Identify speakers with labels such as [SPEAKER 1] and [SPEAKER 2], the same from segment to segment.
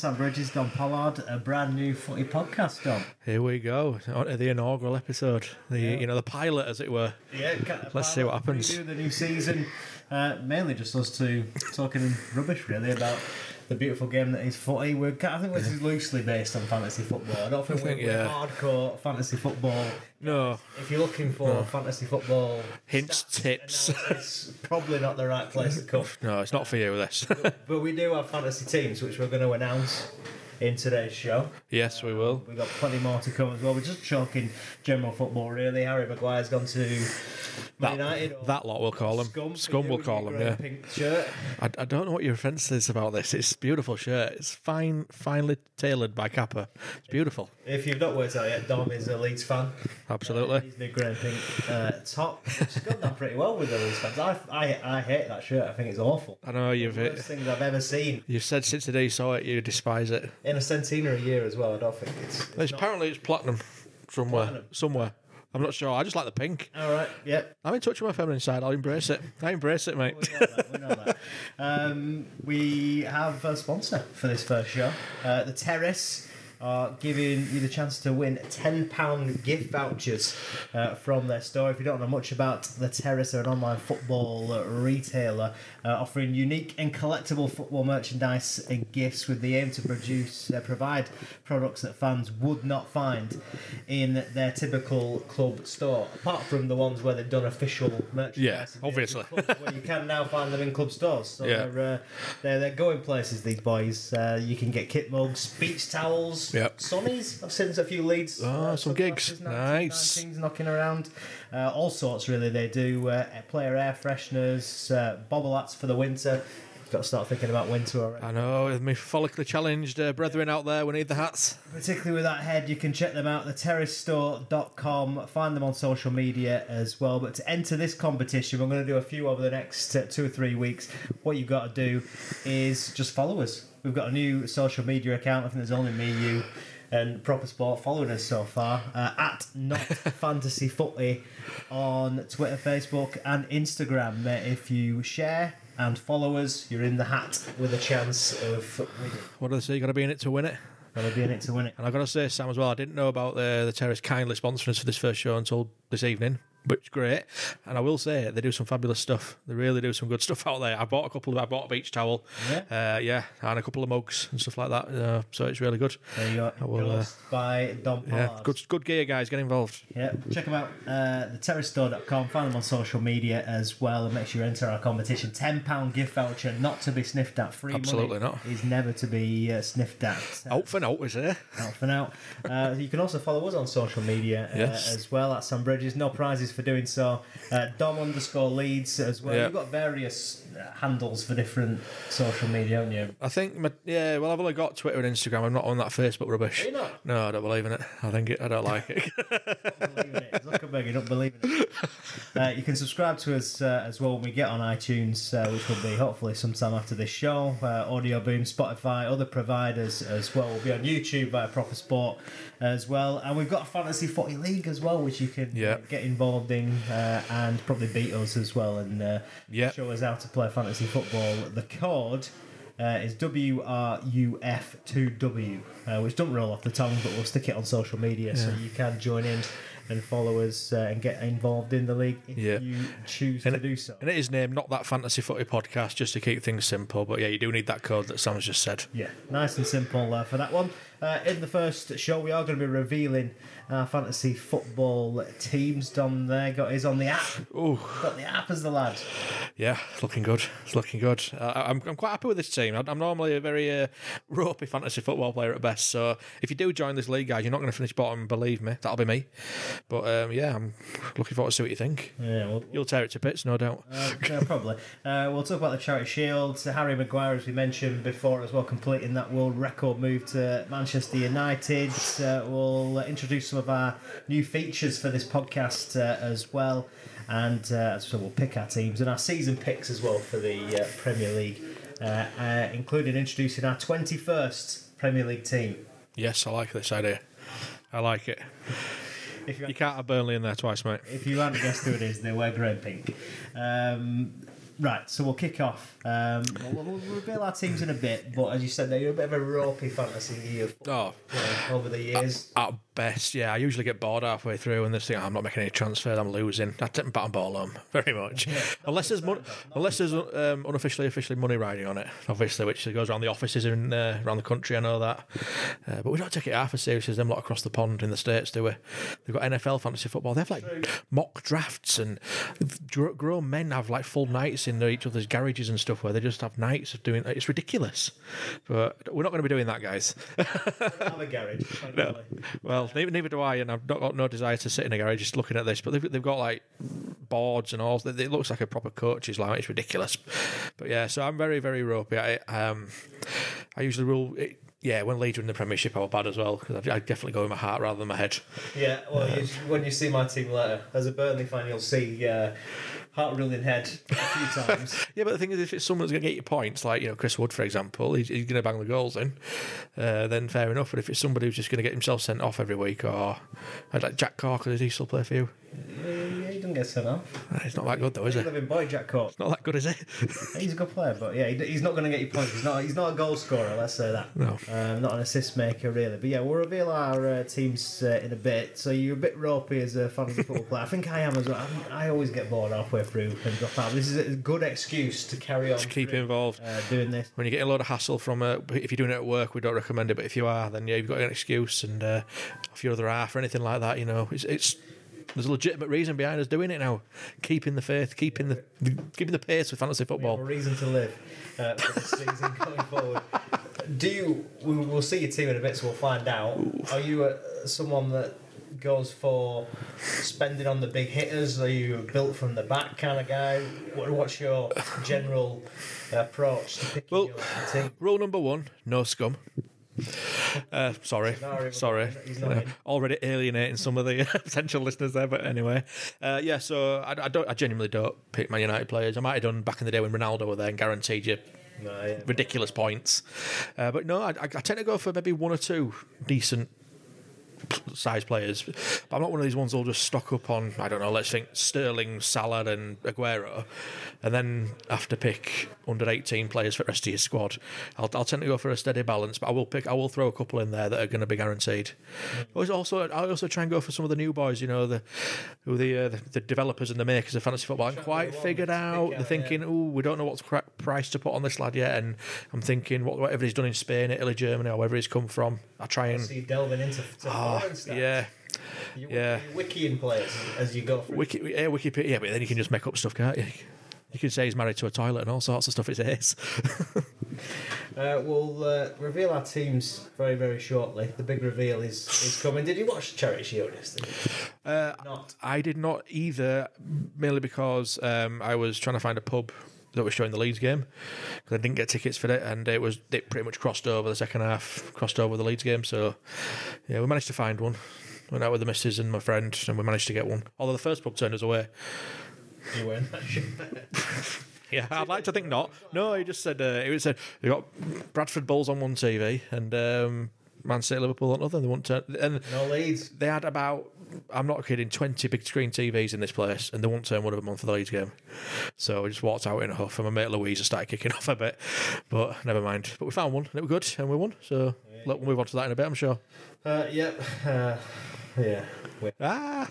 [SPEAKER 1] Sam Bridges, Dom Pollard, a brand new footy podcast, Dom.
[SPEAKER 2] Here we go, on to the inaugural episode, the pilot, as it were.
[SPEAKER 1] Yeah,
[SPEAKER 2] Let's see what happens.
[SPEAKER 1] Preview the new season, mainly just us two talking rubbish, really, about the beautiful game that is footy. I think this is loosely based on fantasy football. I don't think we're hardcore fantasy football.
[SPEAKER 2] No.
[SPEAKER 1] If you're looking for fantasy football
[SPEAKER 2] hints, tips,
[SPEAKER 1] it's probably not the right place to come.
[SPEAKER 2] No, it's not for you, this.
[SPEAKER 1] But we do have fantasy teams, which we're going to announce in today's show.
[SPEAKER 2] Yes, we will.
[SPEAKER 1] We've got plenty more to come as well. We're just talking general football, really. Harry Maguire's gone to Man United.
[SPEAKER 2] That lot, we'll call them. Scum, we'll call them, yeah.
[SPEAKER 1] Pink shirt.
[SPEAKER 2] I don't know what your offence is about this. It's a beautiful shirt. It's finely tailored by Kappa. It's beautiful.
[SPEAKER 1] If you've not worked out yet, Dom is a Leeds fan.
[SPEAKER 2] Absolutely.
[SPEAKER 1] His new grey and pink top. It's gone down pretty well with the Leeds fans. I hate that shirt. I think it's awful.
[SPEAKER 2] I know
[SPEAKER 1] It's the worst thing I've ever seen.
[SPEAKER 2] You've said since the day you saw it, you despise it.
[SPEAKER 1] In a centenary a year as well, I don't think it's
[SPEAKER 2] Apparently it's platinum somewhere. I'm not sure. I just like the pink.
[SPEAKER 1] All right, yep.
[SPEAKER 2] I'm in touch with my feminine side. I'll embrace it. I embrace it, mate.
[SPEAKER 1] We know that. We have a sponsor for this first show. The Terrace are giving you the chance to win £10 gift vouchers from their store. If you don't know much about the Terrace, they're an online football retailer offering unique and collectible football merchandise and gifts with the aim to provide products that fans would not find in their typical club store, apart from the ones where they've done official merchandise.
[SPEAKER 2] Yeah, obviously.
[SPEAKER 1] Where you can now find them in club stores. So
[SPEAKER 2] yeah.
[SPEAKER 1] they're going places, these boys. You can get kit mugs, beach towels,
[SPEAKER 2] yep.
[SPEAKER 1] Sunnies. I've seen a few Leeds.
[SPEAKER 2] Some gigs. Nice.
[SPEAKER 1] 19s knocking around. All sorts, really. They do player air fresheners, bobble hats for the winter. You've got to start thinking about winter already.
[SPEAKER 2] I know, with me follically challenged brethren out there, we need the hats.
[SPEAKER 1] Particularly with that head, you can check them out, theterracestore.com. Find them on social media as well. But to enter this competition, we're going to do a few over the next 2 or 3 weeks. What you've got to do is just follow us. We've got a new social media account. I think there's only me, you, and Proper Sport following us so far. At Not Fantasy Footy on Twitter, Facebook, and Instagram. If you share and follow us, you're in the hat with a chance of winning.
[SPEAKER 2] What do they say? You got to be in it to win it.
[SPEAKER 1] Got to be in it to win it.
[SPEAKER 2] And I've got to say, Sam, as well, I didn't know about the Terrace kindly sponsoring us for this first show until this evening, which is great. And I will say, they do some fabulous stuff. They really do some good stuff out there. I bought a beach towel, and a couple of mugs and stuff like that. So it's really good.
[SPEAKER 1] There you go. Endorsed by Dom Pollard.
[SPEAKER 2] Good gear, guys. Get involved.
[SPEAKER 1] Yeah, check them out. Theterracestore.com. Find them on social media as well, and make sure you enter our competition. £10 gift voucher, not to be sniffed at. Free
[SPEAKER 2] Absolutely
[SPEAKER 1] money
[SPEAKER 2] not.
[SPEAKER 1] is never to be sniffed at.
[SPEAKER 2] Out for now, is it?
[SPEAKER 1] Out for now. You can also follow us on social media as well at Sam Bridges. No prizes for doing so. Dom_Leeds as well.
[SPEAKER 2] Yeah.
[SPEAKER 1] You've got various handles for different social media, haven't you?
[SPEAKER 2] I think, I've only got Twitter and Instagram. I'm not on that Facebook rubbish.
[SPEAKER 1] Are you not?
[SPEAKER 2] No, I don't believe in it. I don't like it.
[SPEAKER 1] Don't believe in it. Zuckerberg, you don't believe in it. You can subscribe to us as well when we get on iTunes, which will be hopefully sometime after this show. Audio Boom, Spotify, other providers as well. We'll be on YouTube via Proper Sport as well. And we've got a Fantasy Footy League as well, which you can get involved in and probably beat us as well and show us how to play fantasy football. The code is WRUF2W, which don't roll off the tongue, but we'll stick it on social media so you can join in and follow us and get involved in the league if you choose to do so.
[SPEAKER 2] And it is named Not That Fantasy Footy Podcast, just to keep things simple. But you do need that code that Sam's just said.
[SPEAKER 1] Yeah, nice and simple for that one. In the first show, we are going to be revealing our fantasy football teams. Dom there is on the app.
[SPEAKER 2] Ooh.
[SPEAKER 1] Got the app as the lad.
[SPEAKER 2] Yeah, it's looking good. It's looking good. I'm quite happy with this team. I'm normally a very ropey fantasy football player at best. So if you do join this league, guys, you're not going to finish bottom. Believe me, that'll be me. But I'm looking forward to see what you think.
[SPEAKER 1] Yeah,
[SPEAKER 2] you'll tear it to bits, no doubt.
[SPEAKER 1] Probably. We'll talk about the Charity Shield. Harry Maguire, as we mentioned before, as well, completing that world record move to Manchester United. We'll introduce some of our new features for this podcast as well. And so we'll pick our teams and our season picks as well for the Premier League, including introducing our 21st Premier League team.
[SPEAKER 2] Yes, I like this idea. I like it. You can't have Burnley in there twice, mate.
[SPEAKER 1] If you haven't guessed who it is, they wear grey and pink. Right, so we'll kick off. We'll reveal our teams in a bit, but as you said, you're a bit of a ropey fantasy of over the years.
[SPEAKER 2] At best, yeah. I usually get bored halfway through and they think, I'm not making any transfers, I'm losing. I take bat and ball home, very much. Yeah, unless there's unofficially, officially money riding on it, obviously, which goes around the offices in around the country, I know that. But we don't take it half as serious as them lot across the pond in the States, do we? They've got NFL fantasy football. They have like mock drafts, and grown men have like full nights in each other's garages and stuff where they just have nights of doing. It's ridiculous, but we're not going to be doing that, guys.
[SPEAKER 1] I have a garage.
[SPEAKER 2] No. Well, neither do I, and I've got no desire to sit in a garage just looking at this. But they've got like boards and all. It looks like a proper coach's lounge. It's ridiculous. But yeah, so I'm very, very ropey. I usually rule. When Leeds are in the Premiership, I was bad as well, because I definitely go with my heart rather than my head.
[SPEAKER 1] Yeah, well, when you see my team later, as a Burnley fan, you'll see heart-ruling head a few times.
[SPEAKER 2] Yeah, but the thing is, if it's someone who's going to get you points, like Chris Wood, for example, he's going to bang the goals in, then fair enough. But if it's somebody who's just going to get himself sent off every week, or like Jack Corker, does he still play for you?
[SPEAKER 1] Yeah, he doesn't get sent off.
[SPEAKER 2] He's not that good though, is he?
[SPEAKER 1] Living boy, Jack Corker.
[SPEAKER 2] It's not that good, is he?
[SPEAKER 1] He's a good player, but yeah, he's not going to get you points. He's not a goal scorer, let's say that.
[SPEAKER 2] No.
[SPEAKER 1] Not an assist maker, really. But yeah, we'll reveal our teams in a bit. So you're a bit ropey as a fantasy football player. I think I am as well. I always get bored halfway through and drop out. This is a good excuse to carry on.
[SPEAKER 2] Just keep involved.
[SPEAKER 1] Doing this.
[SPEAKER 2] When you get a load of hassle from if you're doing it at work, we don't recommend it. But if you are, then yeah, you've got an excuse, and off your other half or anything like that, it's there's a legitimate reason behind us doing it now. Keeping the faith, keeping the pace with fantasy football.
[SPEAKER 1] We have a reason to live for this season going forward. We'll see your team in a bit, so we'll find out. Are you someone that goes for spending on the big hitters? Are you a built from the back kind of guy? What's your general approach to picking your team?
[SPEAKER 2] Rule number 1: no scum. Sorry. Already alienating some of the potential listeners there, but anyway. So I genuinely don't pick Man United players. I might have done back in the day when Ronaldo were there and guaranteed you ridiculous points. But no, I tend to go for maybe one or two decent size players, but I'm not one of these ones who'll just stock up on, I don't know, let's think Sterling, Salah and Aguero, and then have to pick under 18 players for the rest of your squad. I'll tend to go for a steady balance, but I will throw a couple in there that are going to be guaranteed. I also try and go for some of the new boys, the developers and the makers of fantasy football haven't quite figured out. They're thinking, we don't know what price to put on this lad yet, and I'm thinking whatever he's done in Spain, Italy, Germany, or wherever he's come from, I try and
[SPEAKER 1] see delving into foreign stuff. You're wikiing players as you go through.
[SPEAKER 2] Wikipedia, but then you can just make up stuff, can't you? You can say he's married to a toilet and all sorts of stuff. It's ace.
[SPEAKER 1] We'll reveal our teams very, very shortly. The big reveal is coming. Did you watch Charity Shield yesterday? Not.
[SPEAKER 2] I did not either, mainly because I was trying to find a pub that was showing the Leeds game, because I didn't get tickets for it, and it pretty much crossed over the second half, crossed over the Leeds game. So yeah, we managed to find one. Went out with the missus and my friend, and we managed to get one. Although the first pub turned us away.
[SPEAKER 1] You weren't.
[SPEAKER 2] Yeah, I'd like to think not. No, he just said they got Bradford Bulls on one TV and Man City Liverpool on other. They won't turn. And
[SPEAKER 1] no Leeds.
[SPEAKER 2] They had about, I'm not kidding, 20 big screen TVs in this place, and they won't turn one of them on for the Leeds game. So we just walked out in a huff, and my mate Louisa started kicking off a bit, but never mind. But we found one, and it was good, and we won. So we'll move on to that in a bit, I'm sure.
[SPEAKER 1] Yeah. I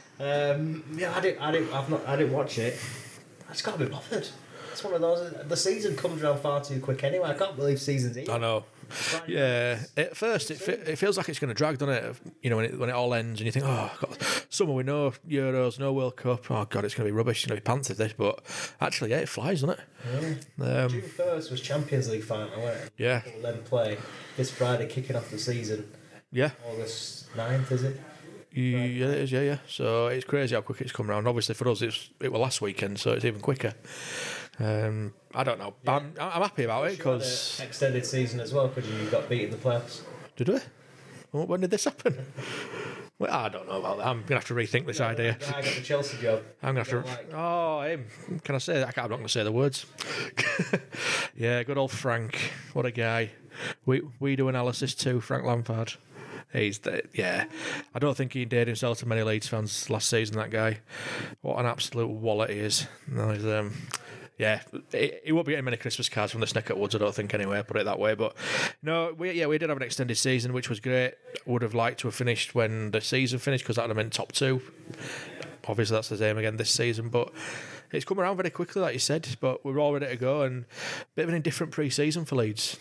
[SPEAKER 1] didn't watch it. I just can't be bothered. It's one of those. The season comes around far too quick anyway. I can't believe season's here.
[SPEAKER 2] I know. Yeah. At first, it feels like it's going to drag, doesn't it? When it all ends, and you think, oh, God, summer with no Euros, no World Cup. Oh God, it's going to be rubbish. It's going to be pants this. But actually, it flies, doesn't it?
[SPEAKER 1] Yeah. June 1st was Champions League final, wasn't it?
[SPEAKER 2] Yeah.
[SPEAKER 1] We'll then play this Friday, kicking off the season.
[SPEAKER 2] Yeah.
[SPEAKER 1] August 9th, is it?
[SPEAKER 2] Yeah, it is, yeah. So it's crazy how quick it's come around. Obviously, for us, it was last weekend, so it's even quicker. I don't know. Yeah. I'm happy about it because
[SPEAKER 1] extended season as well, because you got beat in the playoffs.
[SPEAKER 2] Did we? When did this happen? Well, I don't know about that. I'm gonna have to rethink this idea.
[SPEAKER 1] I got the Chelsea job.
[SPEAKER 2] I'm gonna have to. Oh, him. Can I say that? I'm not gonna say the words. Yeah, good old Frank. What a guy. We do analysis too, Frank Lampard. I don't think he endeared himself to many Leeds fans last season, that guy. What an absolute wallet he is. No, Yeah, he won't be getting many Christmas cards from the Snicket Woods, I don't think, anyway, put it that way. But no, we did have an extended season, which was great. Would have liked to have finished when the season finished, because that would have meant top 2. Obviously, that's the aim again this season, but it's come around very quickly, like you said. But we're all ready to go, and a bit of an indifferent pre-season for Leeds.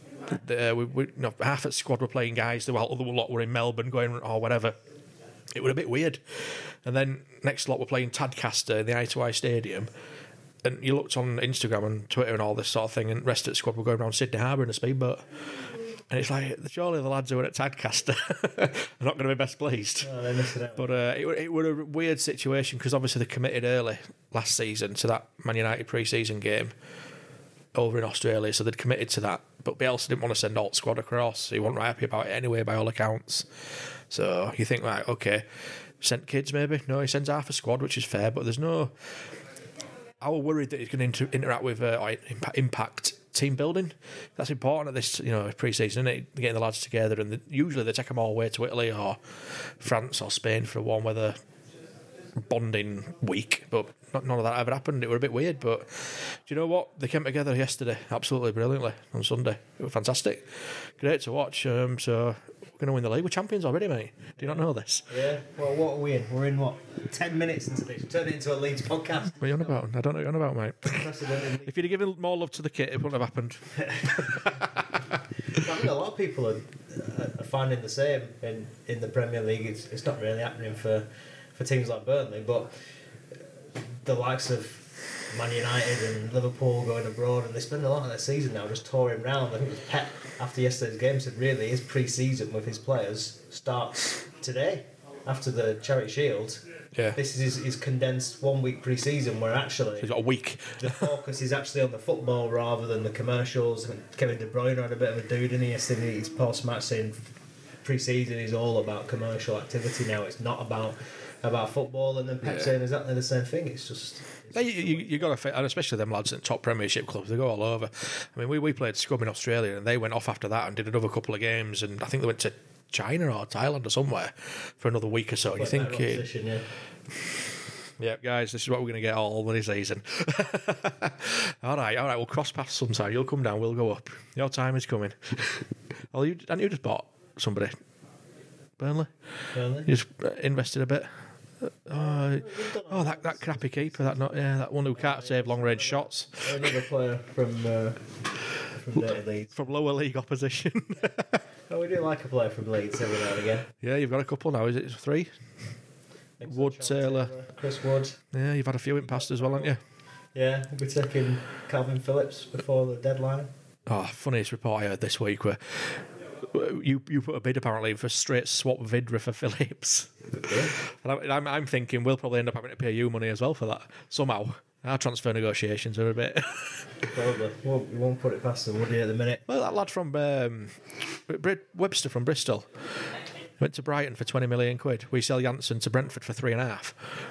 [SPEAKER 2] Half at squad were playing guys, the other lot were in Melbourne going or whatever. It was a bit weird. And then next lot were playing Tadcaster in the Eye-to-Eye Stadium. And you looked on Instagram and Twitter and all this sort of thing, and the rest of the squad were going around Sydney Harbour in a speedboat. And it's like, surely the lads who were at Tadcaster are not going to be best pleased.
[SPEAKER 1] Oh, they're missing out.
[SPEAKER 2] But it was a weird situation, because obviously they committed early last season to that Man United pre-season game over in Australia, so they'd committed to that. But Bielsa didn't want to send all the squad across. He wasn't right happy about it anyway, by all accounts. So you think, right, okay, sent kids maybe? No, he sends half a squad, which is fair, but there's no... I was worried that he's going to interact with impact team building. That's important at this pre-season, isn't it? Getting the lads together, and usually they take them all away to Italy or France or Spain for a warm weather bonding week, but none of that ever happened. It was a bit weird, but do you know what? They came together yesterday absolutely brilliantly on Sunday. It was fantastic. Great to watch. So we're going to win the league. We're champions already, mate. Do you not know this?
[SPEAKER 1] Yeah. Well, what are we in? We're in, 10 minutes into this. Turn it into a Leeds podcast.
[SPEAKER 2] What are you on about? I don't know what you're on about, mate. If you'd have given more love to the kit, it wouldn't have happened.
[SPEAKER 1] I think a lot of people are finding the same in the Premier League. It's not really happening for teams like Burnley, but the likes of Man United and Liverpool going abroad, and they spend a lot of their season now just touring around. I think it was Pep, after yesterday's game, said really his pre-season with his players starts today after the Charity Shield.
[SPEAKER 2] Yeah.
[SPEAKER 1] This is his condensed 1 week pre-season, where actually
[SPEAKER 2] he's got a week.
[SPEAKER 1] The focus is actually on the football rather than the commercials. Kevin De Bruyne had a bit of a dude in here yesterday, his post-match saying pre-season is all about commercial activity now. It's not about football, and then Pep saying exactly the same thing. It's just...
[SPEAKER 2] You got to, and especially them lads at top Premiership clubs, they go all over. I mean, we played scrum in Australia, and they went off after that and did another couple of games, and I think they went to China or Thailand or somewhere for another week or so. And you think, yeah, guys, this is what we're going to get all the season. all right, we'll cross paths sometime. You'll come down, we'll go up. Your time is coming. Well, you just bought somebody, Burnley. You just invested a bit. That crappy keeper, that one who can't save long range shots.
[SPEAKER 1] Another player from Leeds.
[SPEAKER 2] From lower league opposition.
[SPEAKER 1] Oh, we do like a player from Leeds every now and again.
[SPEAKER 2] Yeah, you've got a couple now. Is it 3? Wood, Taylor,
[SPEAKER 1] Chris Wood.
[SPEAKER 2] Yeah, you've had a few in past as well, haven't you?
[SPEAKER 1] Yeah, we'll be taking Calvin Phillips before the deadline.
[SPEAKER 2] Oh, funniest report I heard this week where you put a bid apparently for straight swap Vidra for Phillips. And I'm thinking we'll probably end up having to pay you money as well for that somehow. Our transfer negotiations are a bit...
[SPEAKER 1] Probably. We won't put it past them, would you, at the minute?
[SPEAKER 2] Well, that lad from Webster from Bristol went to Brighton for 20 million quid. We sell Janssen to Brentford for 3.5.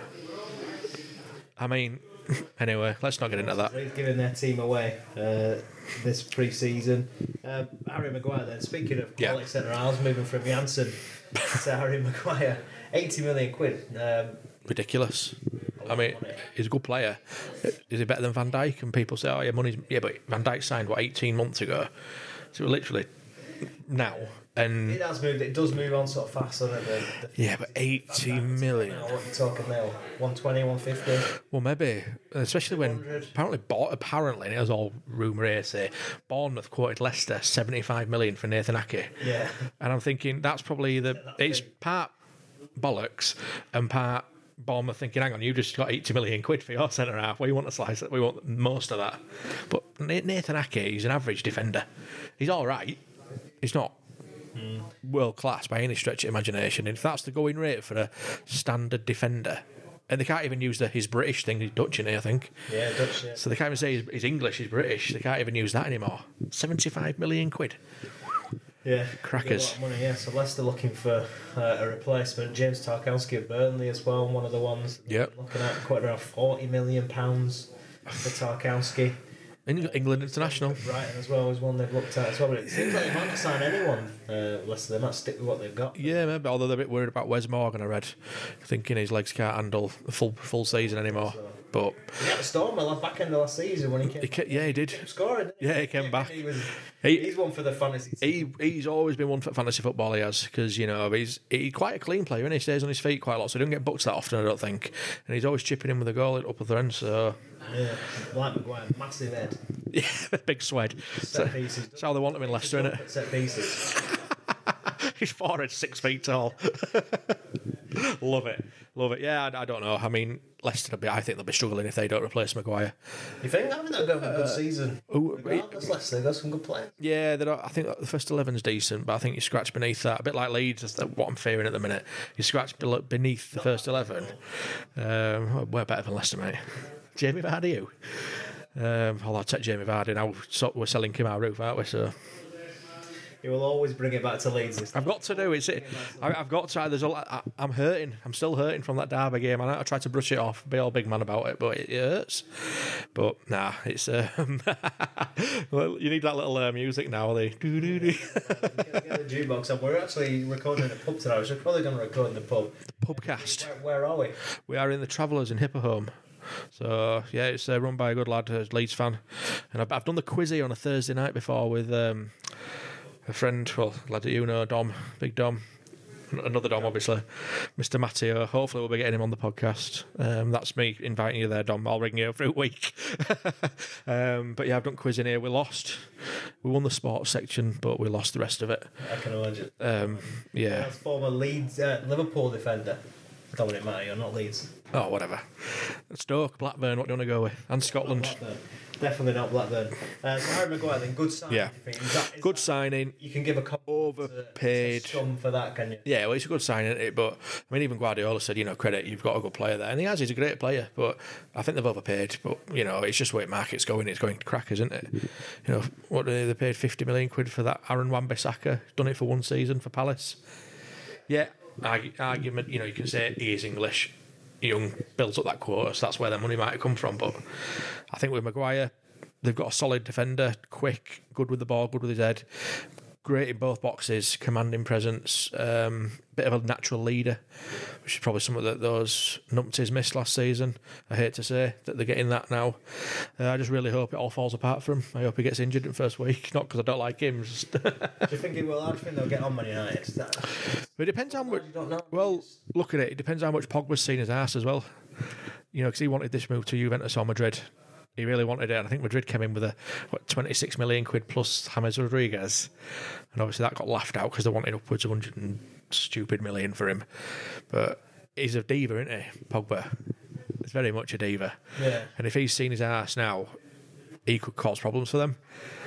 [SPEAKER 2] I mean, anyway, let's not get into that.
[SPEAKER 1] He's giving their team away this pre-season. Harry Maguire then, speaking of quality centre halves, moving from Janssen to Harry Maguire, 80 million quid.
[SPEAKER 2] Ridiculous. I mean, he's a good player. Is he better than Van Dijk? And people say, oh, yeah, money's... Yeah, but Van Dijk signed, 18 months ago? So literally now. And
[SPEAKER 1] it has moved. It does move on sort of fast, doesn't it?
[SPEAKER 2] Yeah, but 80 million.
[SPEAKER 1] What are you talking now? 120, 150?
[SPEAKER 2] Well, maybe. Especially when apparently, and it was all rumour here, say, Bournemouth quoted Leicester 75 million for Nathan Ake.
[SPEAKER 1] Yeah.
[SPEAKER 2] And I'm thinking that's probably it's part bollocks and part Bournemouth thinking, hang on, you just got 80 million quid for your centre half. We want to slice it. We want most of that. But Nathan Ake, he's an average defender. He's all right. He's not world class by any stretch of imagination. And if that's the going rate for a standard defender, and they can't even use his British thing, he's Dutch in here, I think.
[SPEAKER 1] Yeah, Dutch, yeah.
[SPEAKER 2] So they can't even say he's English, he's British. They can't even use that anymore. 75 million quid.
[SPEAKER 1] Yeah,
[SPEAKER 2] crackers.
[SPEAKER 1] A lot of money, yeah. So Leicester looking for a replacement. James Tarkowski of Burnley as well, one of the ones.
[SPEAKER 2] Yep.
[SPEAKER 1] Looking at quite around £40 million for Tarkowski.
[SPEAKER 2] England international.
[SPEAKER 1] Brighton as well is one they've looked at as well. But it seems like they might not sign anyone. Leicester, they might stick with what they've got.
[SPEAKER 2] Yeah, maybe. Although they're a bit worried about Wes Morgan, I read, thinking his legs can't handle a full season anymore. But
[SPEAKER 1] He had a storm at the back end of last season when he came.
[SPEAKER 2] he did.
[SPEAKER 1] Kept scoring. Didn't he?
[SPEAKER 2] Yeah, he came back.
[SPEAKER 1] He's one for the fantasy team.
[SPEAKER 2] He's always been one for fantasy football. He has, because he's quite a clean player, and he stays on his feet quite a lot, so he doesn't get booked that often, I don't think. And he's always chipping in with a goal at upper end. So
[SPEAKER 1] yeah, like Maguire, massive head.
[SPEAKER 2] yeah, big swed.
[SPEAKER 1] Set pieces.
[SPEAKER 2] That's how they want him in Leicester, isn't it?
[SPEAKER 1] Set pieces.
[SPEAKER 2] He's 4 6 feet tall. Love it. Yeah, I don't know. I mean, Leicester, I think they'll be struggling if they don't replace Maguire.
[SPEAKER 1] You think? I think they'll go for a good season. Regardless, Leicester, they've got some good players.
[SPEAKER 2] Yeah, I think the first 11's decent, but I think you scratch beneath that. A bit like Leeds, is what I'm fearing at the minute. You scratch beneath the first 11. We're better than Leicester, mate. Jamie Vardy, you? I'll take Jamie Vardy now. We're selling Kim our roof, aren't we? So
[SPEAKER 1] You will always bring it back to Leeds. This
[SPEAKER 2] I've got to do it. I've got to. There's I'm hurting. I'm still hurting from that Derby game. I tried to brush it off, be all big man about it, but it hurts. But nah, it's. Well, you need that little music now.
[SPEAKER 1] Get the jukebox on. We're actually recording in a pub today. We're probably going to record in the pub.
[SPEAKER 2] The pubcast.
[SPEAKER 1] Where are we?
[SPEAKER 2] We are in the Travellers in Hipperholm. So yeah, it's run by a good lad, a Leeds fan, and I've done the quizzy on a Thursday night before with a friend, well, lad that Dom, Big Dom, another Dom, obviously, Mr. Matteo. Hopefully, we'll be getting him on the podcast. That's me inviting you there, Dom. I'll ring you every week. But yeah, I've done quizzing here. We lost. We won the sports section, but we lost the rest of it.
[SPEAKER 1] I can imagine.
[SPEAKER 2] Yeah.
[SPEAKER 1] That's former Leeds, Liverpool defender, Dominic Matteo, not Leeds.
[SPEAKER 2] Oh, whatever. Stoke, Blackburn, what do you want to go with? And Scotland.
[SPEAKER 1] Definitely not Blackburn. So Harry Maguire, then, good signing.
[SPEAKER 2] Yeah. Good signing.
[SPEAKER 1] You can give a
[SPEAKER 2] overpaid.
[SPEAKER 1] Some for that, can you?
[SPEAKER 2] Yeah, well, it's a good signing, isn't it? But I mean, even Guardiola said, credit, you've got a good player there, and he has. He's a great player, but I think they've overpaid. But it's just where market's going. It's going to crackers, isn't it? What they paid £50 million for that Aaron Wan-Bissaka. Done it for one season for Palace. Yeah, argument. You can say he is English. Young builds up that quota, so that's where their money might have come from. But I think with Maguire, they've got a solid defender, quick, good with the ball, good with his head, great in both boxes, commanding presence, bit of a natural leader, which is probably something that those numpties missed last season. I hate to say that they're getting that now. I just really hope it all falls apart for him. I hope he gets injured in the first week, not because I don't like him.
[SPEAKER 1] Do you think it will? How do you think they'll get on Man United?
[SPEAKER 2] It depends how much. Well, look at it. It depends how much Pogba's seen his ass as well. Because he wanted this move to Juventus or Madrid. He really wanted it, and I think Madrid came in with a 26 million quid plus James Rodriguez, and obviously that got laughed out because they wanted upwards of 100 and stupid million for him. But he's a diva, isn't he, Pogba? He's very much a diva.
[SPEAKER 1] Yeah.
[SPEAKER 2] And if he's seen his ass now, he could cause problems for them.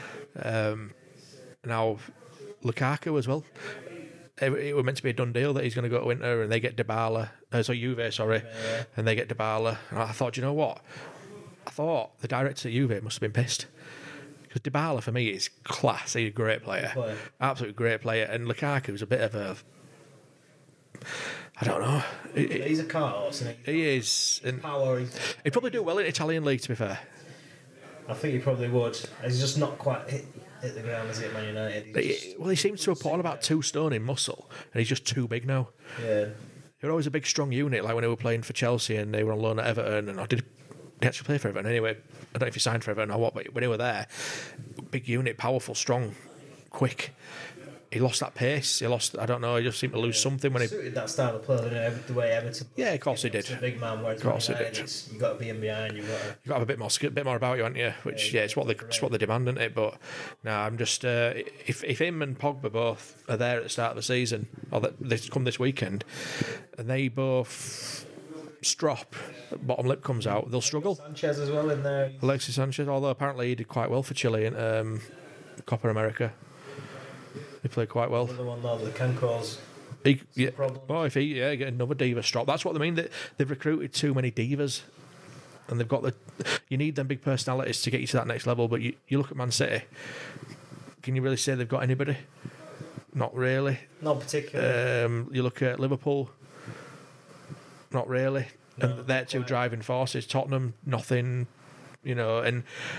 [SPEAKER 2] Now, Lukaku as well. It was meant to be a done deal that he's going to go to Inter and they get Dybala. Juve, and they get Dybala. And I thought, you know what? I thought the director at Juve must have been pissed. Because Dybala, for me, is class. He's a great player. Absolutely great player. And Lukaku's a bit of a... I don't know.
[SPEAKER 1] He's a car horse, isn't he?
[SPEAKER 2] He is. And
[SPEAKER 1] power.
[SPEAKER 2] He'd probably do well in the Italian league, to be fair.
[SPEAKER 1] I think he probably would. He's just not quite hit the ground as he at Man United.
[SPEAKER 2] He seems to have put on about 2 stone in muscle, and he's just too big now.
[SPEAKER 1] Yeah.
[SPEAKER 2] They were always a big, strong unit, like when they were playing for Chelsea and they were on loan at Everton, and I did actually play for Everton anyway. I don't know if he signed for Everton or what, but when they were there, big unit, powerful, strong, quick. He lost that pace. He just seemed to lose something when he
[SPEAKER 1] suited that style of play, didn't it? The way Everton.
[SPEAKER 2] Yeah, of course he did.
[SPEAKER 1] A big man, whereas
[SPEAKER 2] of course he did.
[SPEAKER 1] You got to be in behind. You got to
[SPEAKER 2] have a bit more about you, haven't you? Which it's what they demand, isn't it? But no, I'm just if him and Pogba both are there at the start of the season, or that they come this weekend, and they both strop, bottom lip comes out, they'll struggle.
[SPEAKER 1] Sanchez as well in there.
[SPEAKER 2] Alexis Sanchez, although apparently he did quite well for Chile in Copa America. He played quite well.
[SPEAKER 1] Another one though that can cause problems.
[SPEAKER 2] Oh, if he get another diva strop, that's what they mean. They've recruited too many divas, and they've got you need them big personalities to get you to that next level. But you look at Man City. Can you really say they've got anybody? Not really.
[SPEAKER 1] Not particularly.
[SPEAKER 2] You look at Liverpool. Not really.
[SPEAKER 1] No,
[SPEAKER 2] and they're two driving forces. Tottenham, nothing. And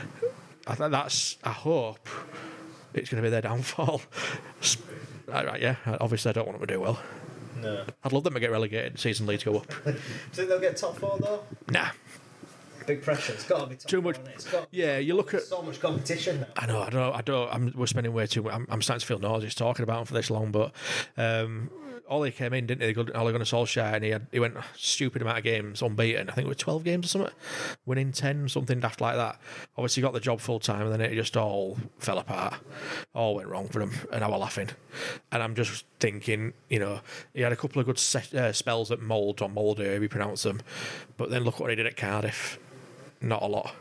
[SPEAKER 2] I hope it's going to be their downfall. Right, yeah. Obviously, I don't want them to do well.
[SPEAKER 1] No.
[SPEAKER 2] I'd love them to get relegated. Season leads go up.
[SPEAKER 1] Do you think they'll get top 4 though?
[SPEAKER 2] Nah.
[SPEAKER 1] big pressure. It's got to be top
[SPEAKER 2] Too much.
[SPEAKER 1] four, hasn't it? It's got,
[SPEAKER 2] Yeah, you look at.
[SPEAKER 1] so much competition now.
[SPEAKER 2] I know. We're spending way too much. I'm starting to feel nauseous talking about him for this long, but Ollie came in, didn't he? Ole Gunnar Solskjaer, and he went a stupid amount of games unbeaten. I think it was 12 games or something, winning 10, something daft like that. Obviously, got the job full time, and then it just all fell apart. All went wrong for him, and I was laughing. And I'm just thinking, he had a couple of good spells at Mould or Molde, however you pronounce them, but then look what he did at Cardiff. Not a lot.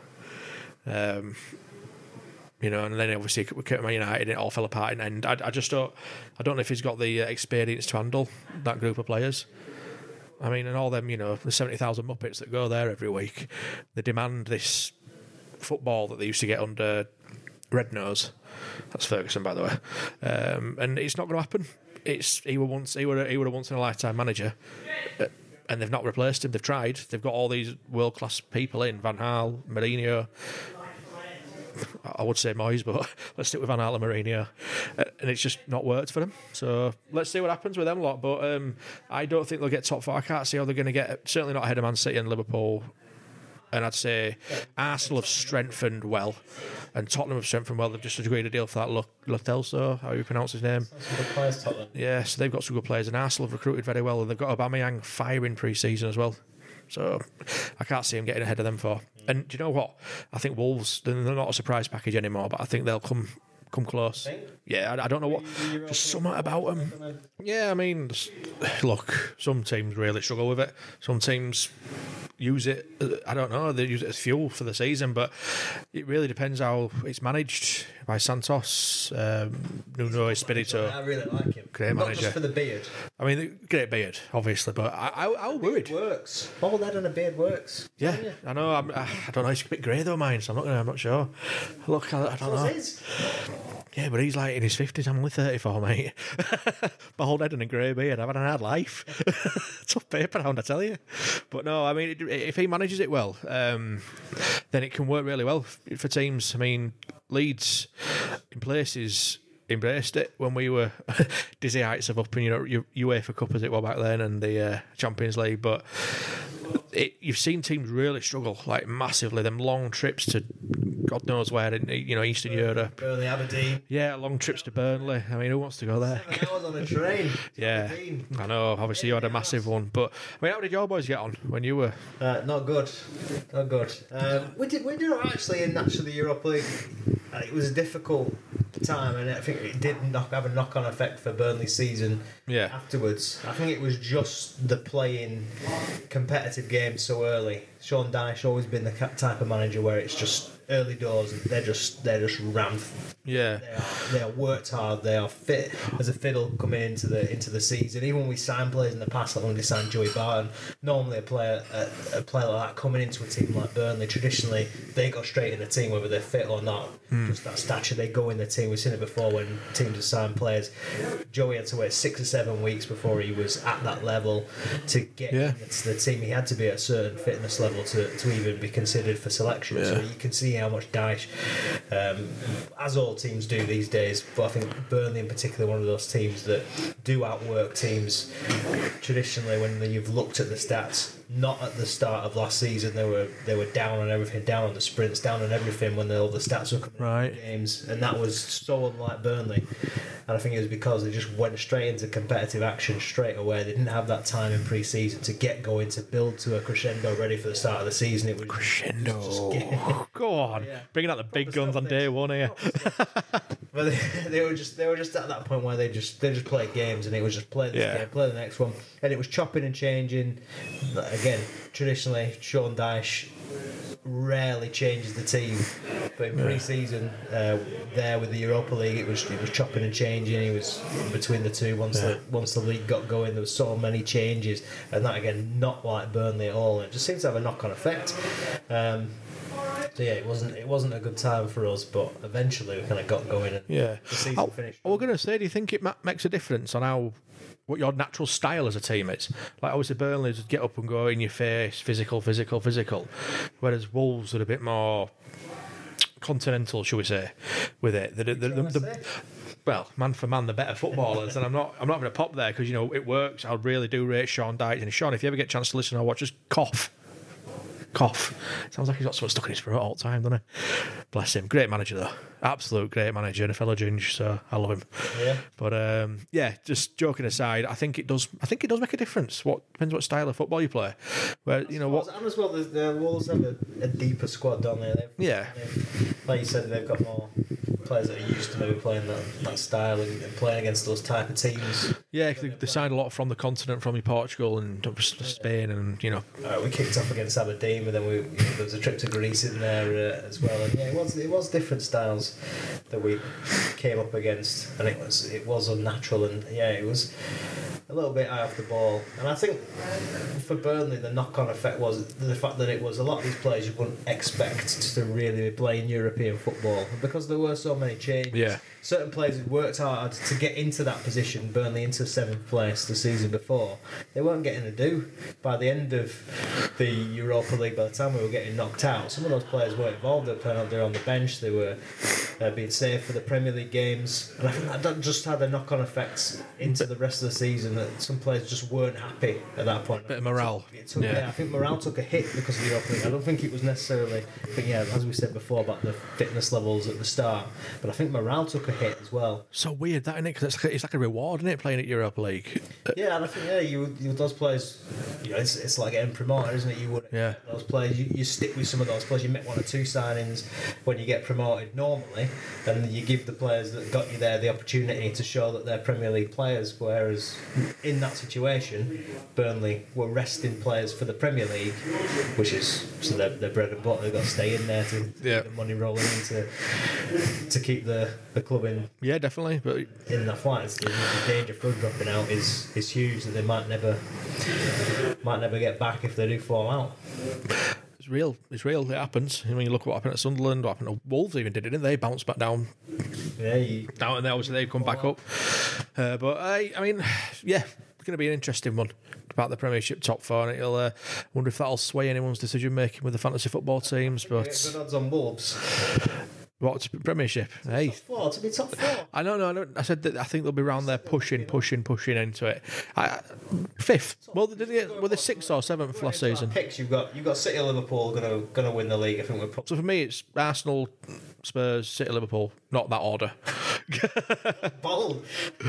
[SPEAKER 2] And then obviously we came to Man United and it all fell apart in the end. I don't know if he's got the experience to handle that group of players. I mean, and all them, the 70,000 Muppets that go there every week, they demand this football that they used to get under Rednose. That's Ferguson, by the way. And it's not going to happen. He was a once in a lifetime manager. And they've not replaced him. They've tried. They've got all these world class people in: Van Gaal, Mourinho. I would say Moyes, but let's stick with Van Gaal and Mourinho. And it's just not worked for them. So let's see what happens with them lot. But I don't think they'll get top four. I can't see how they're going to get. Certainly not ahead of Man City and Liverpool. And I'd say Arsenal have strengthened well, and Tottenham have strengthened well. They've just agreed a deal for that Lo Celso, how you pronounce his name.
[SPEAKER 1] Some good players, Tottenham.
[SPEAKER 2] Yeah, so they've got some good players, and Arsenal have recruited very well, and they've got Aubameyang firing pre-season as well. So I can't see him getting ahead of them for. And do you know what? I think Wolves, they're not a surprise package anymore, but I think they'll come close. Yeah, I don't know what. Just something about them. Yeah, I mean, look, some teams really struggle with it. Some teams use it, I don't know, they use it as fuel for the season, but it really depends how it's managed by Santos, Nuno Espirito.
[SPEAKER 1] I really like him.
[SPEAKER 2] Great
[SPEAKER 1] Not
[SPEAKER 2] manager.
[SPEAKER 1] just for the beard.
[SPEAKER 2] I mean, great beard, obviously, but I'm worried.
[SPEAKER 1] It works. Bald head and a beard works.
[SPEAKER 2] Yeah, I know. I don't know. He's a bit grey though, mine. So I'm not sure. Look, I don't know.
[SPEAKER 1] His.
[SPEAKER 2] Yeah, but he's like in his 50s. I'm only 34, mate. Bald head and a grey beard. I've had a hard life. Tough paper round, I tell you. But no, I mean, if he manages it well, then it can work really well for teams. I mean, Leeds in places embraced it when we were dizzy heights of up in UEFA Cup as it was back then, and the Champions League, but you've seen teams really struggle, like massively. Them long trips to God knows where in Eastern Europe.
[SPEAKER 1] Burnley, Aberdeen.
[SPEAKER 2] Yeah, long trips to Burnley. I mean, who wants to go there?
[SPEAKER 1] 7 hours on a train.
[SPEAKER 2] Yeah,
[SPEAKER 1] Aberdeen.
[SPEAKER 2] I know. Obviously, you had a massive one, but I mean, how did your boys get on when you were?
[SPEAKER 1] Not good. Not good. We did actually in the Europa League. It was a difficult time, and I think it did have a knock-on effect for Burnley's season.
[SPEAKER 2] Yeah.
[SPEAKER 1] Afterwards, I think it was just the playing competitive games so early. Sean Dyche always been the type of manager where it's just early doors and they're just rammed.
[SPEAKER 2] Yeah.
[SPEAKER 1] They are worked hard. They are fit as a fiddle coming into the season. Even when we signed players in the past, like when we signed Joey Barton, normally a player like that coming into a team like Burnley, traditionally they go straight in the team whether they're fit or not. Just that stature, they go in the team. We've seen it before when teams have signed players. Joey had to wait 6 or 7 weeks before he was at that level to get into the team. He had to be at a certain fitness level to even be considered for selection. So you can see how much Dyche, as all teams do these days, but I think Burnley in particular, one of those teams that do outwork teams traditionally. When you've looked at the stats, not at the start of last season, they were down on everything, down on the sprints, down on everything when all the stats were coming in the games, and that was so unlike Burnley. And I think it was because they just went straight into competitive action straight away. They didn't have that time in pre-season to get going, to build to a crescendo ready for the start of the season. It was
[SPEAKER 2] crescendo. Go on, bringing out the big guns on day one here.
[SPEAKER 1] But they were just at that point where they just played games, and it was just play this game, play the next one, and it was chopping and changing. Again, traditionally, Sean Dyche rarely changes the team, but in pre-season there with the Europa League, it was chopping and changing. He was in between the two. Once the league got going, there was so many changes, and that again not like Burnley at all. It just seems to have a knock-on effect. So yeah, it wasn't a good time for us, but eventually we kind of got going and the season finished.
[SPEAKER 2] I was going to say, do you think it makes a difference on what your natural style as a team is? Like obviously Burnley just get up and go in your face, physical, whereas Wolves are a bit more continental, shall we say, with it. Well, man for man, the better footballers, and I'm not going to pop there because it works. I really do rate Sean Dyche, and Sean, if you ever get a chance to listen or watch, just cough. cough. Sounds like he's got something stuck in his throat all the time, doesn't he? Bless him. Great manager, though. Absolute great manager and a fellow Ginge, so I love him.
[SPEAKER 1] Yeah.
[SPEAKER 2] But, just joking aside, I think it does make a difference. Depends what style of football you play. Where, you know, what...
[SPEAKER 1] And as well, the Wolves have a deeper squad, don't they? Like you said, they've got more players that are used to maybe playing that style and playing against those type of teams.
[SPEAKER 2] Yeah, they signed a lot from the continent, from Portugal and Spain, and you know.
[SPEAKER 1] We kicked off against Aberdeen, but then there was a trip to Greece in there as well. And yeah, it was different styles that we came up against, and it was unnatural, and yeah, it was a little bit eye off the ball. And I think for Burnley, the knock-on effect was the fact that it was a lot of these players you wouldn't expect to really be playing European football, and because there were so many changes.
[SPEAKER 2] Yeah.
[SPEAKER 1] Certain players had worked hard to get into that position, Burnley into 7th place the season before. They weren't getting a do. By the end of the Europa League, by the time we were getting knocked out, some of those players weren't involved. They were on the bench. They were being saved for the Premier League games. And I think that just had a knock-on effect into the rest of the season, that some players just weren't happy at that point.
[SPEAKER 2] Bit of morale.
[SPEAKER 1] I think morale took a hit because of the Europa League. I don't think it was necessarily, as we said before about the fitness levels at the start, but I think morale took a hit as well.
[SPEAKER 2] So weird that, isn't it? Because it's like a reward, isn't it, playing at Europa League?
[SPEAKER 1] Yeah, and I think you those players, it's like getting promoted, isn't it? You would those players, you stick with some of those players. You make 1 or 2 signings when you get promoted normally, and you give the players that got you there the opportunity to show that they're Premier League players. Whereas in that situation, Burnley were resting players for the Premier League, which is their bread and butter. They've got to stay in there to keep the money rolling in to keep the club in.
[SPEAKER 2] Yeah, definitely. But
[SPEAKER 1] in the fight, the danger for dropping out is huge, that they might never get back if they do fall out.
[SPEAKER 2] It's real. It happens. I mean, you look at what happened at Sunderland, what happened to Wolves even did it, didn't they? Bounced back down.
[SPEAKER 1] Yeah.
[SPEAKER 2] Down, and then obviously they've come back up. But I mean, yeah, it's going to be an interesting one about the Premiership top 4, and it'll wonder if that'll sway anyone's decision making with the fantasy football teams. But
[SPEAKER 1] good odds on Wolves.
[SPEAKER 2] What, Premiership? Hey,
[SPEAKER 1] to be top 4.
[SPEAKER 2] I don't. I said that I think they'll be around there pushing into it. 5th. Well, were they 6th or 7th last season?
[SPEAKER 1] Picks you've got City, Liverpool gonna win the league. I think we're probably.
[SPEAKER 2] So for me, it's Arsenal, Spurs, City, Liverpool. Not that order.
[SPEAKER 1] Bold.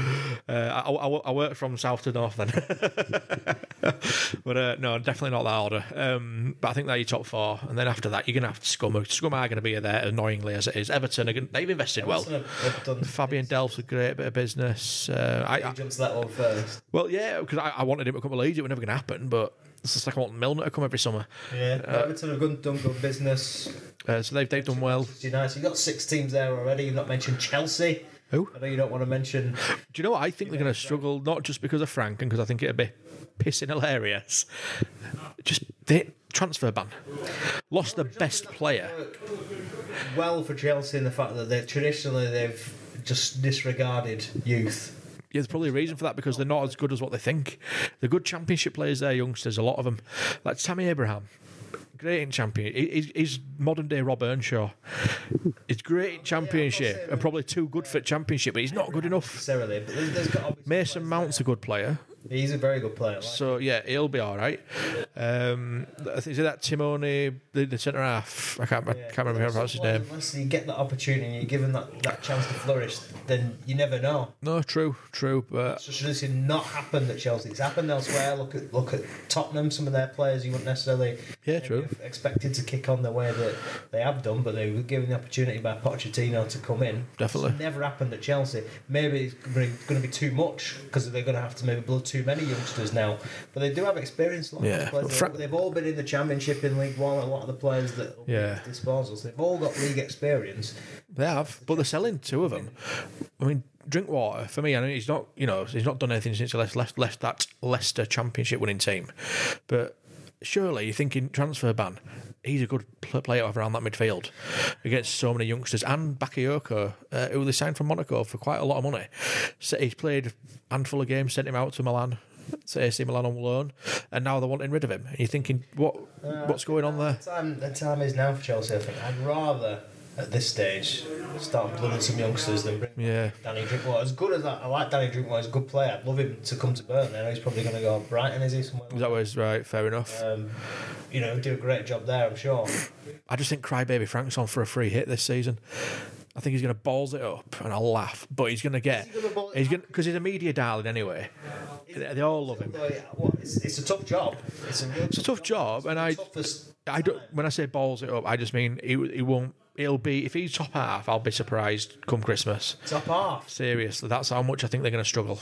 [SPEAKER 2] I work from south to north then. But no, definitely not that order. But I think they're your top 4, and then after that, you're gonna have Scum. Scum are going to be there annoyingly as it is. Everton, they've invested well. Fabian Delph's a great bit of business.
[SPEAKER 1] I jumped to that one first.
[SPEAKER 2] Well, yeah, because I wanted him to come to Leeds. It was never going to happen, but it's just like I want Milner to come every summer.
[SPEAKER 1] Yeah, Everton have done good business.
[SPEAKER 2] So they've done well.
[SPEAKER 1] United, you've got 6 teams there already. You've not mentioned Chelsea.
[SPEAKER 2] Who?
[SPEAKER 1] I know you don't want to mention.
[SPEAKER 2] Do you know what? I think they're going to struggle, not just because of Frank and because I think it'd be pissing hilarious. Just the transfer ban. Lost the best player.
[SPEAKER 1] Well for Chelsea in the fact that they've just disregarded youth.
[SPEAKER 2] Yeah, there's probably a reason for that, because they're not as good as what they think. They're good Championship players there, youngsters, a lot of them. Like Tammy Abraham. Great in Champion. He's modern day Rob Earnshaw. He's great in Championship and probably too good for Championship, but he's not good enough.
[SPEAKER 1] Necessarily, but there's got
[SPEAKER 2] Mason Mount's a good player.
[SPEAKER 1] He's a very good player.
[SPEAKER 2] So yeah, he'll be all right. I think is it that Timoni, the centre half. I can't remember how to pronounce his name.
[SPEAKER 1] Unless you get that opportunity and you're given that chance to flourish, then you never know.
[SPEAKER 2] No, true. But
[SPEAKER 1] it's just not happened at Chelsea. It's happened elsewhere. Look at Tottenham. Some of their players you wouldn't necessarily
[SPEAKER 2] true.
[SPEAKER 1] expected to kick on the way that they have done, but they were given the opportunity by Pochettino to come in.
[SPEAKER 2] Definitely.
[SPEAKER 1] It's never happened at Chelsea. Maybe it's going to be too much because they're going to have to maybe blood too many youngsters now, but they do have experience. They've all been in the Championship, in League One. A lot of the players that at disposals, they've all got league experience.
[SPEAKER 2] They have, but they're selling 2 of them. I mean, Drinkwater, for me, I know he's not done anything since he left that Leicester Championship winning team, but surely you're thinking transfer ban. He's a good player to have around that midfield against so many youngsters. And Bakayoko, who they signed from Monaco for quite a lot of money. So he's played a handful of games, sent him out to Milan, to AC Milan on loan, and now they're wanting rid of him. And you're thinking, what's going on there?
[SPEAKER 1] The time is now for Chelsea, I think. I'd rather at this stage, start blooding some youngsters, then bring Danny Drinkwater. As good as that, I like Danny Drinkwater, he's a good player. I'd love him to come to Burnley. I know he's probably going to go to Brighton, is he? Somewhere
[SPEAKER 2] Is that where he's right? Fair enough.
[SPEAKER 1] Do a great job there, I'm sure.
[SPEAKER 2] I just think Crybaby Frank's on for a free hit this season. I think he's going to balls it up, and I'll laugh. But he's going to get... Because he's a media darling anyway. They all love him.
[SPEAKER 1] It's a tough job. It's a
[SPEAKER 2] tough job, and I don't. When I say balls it up, I just mean he won't... He'll be... If he's top half, I'll be surprised come Christmas.
[SPEAKER 1] Top half?
[SPEAKER 2] Seriously, that's how much I think they're going to struggle.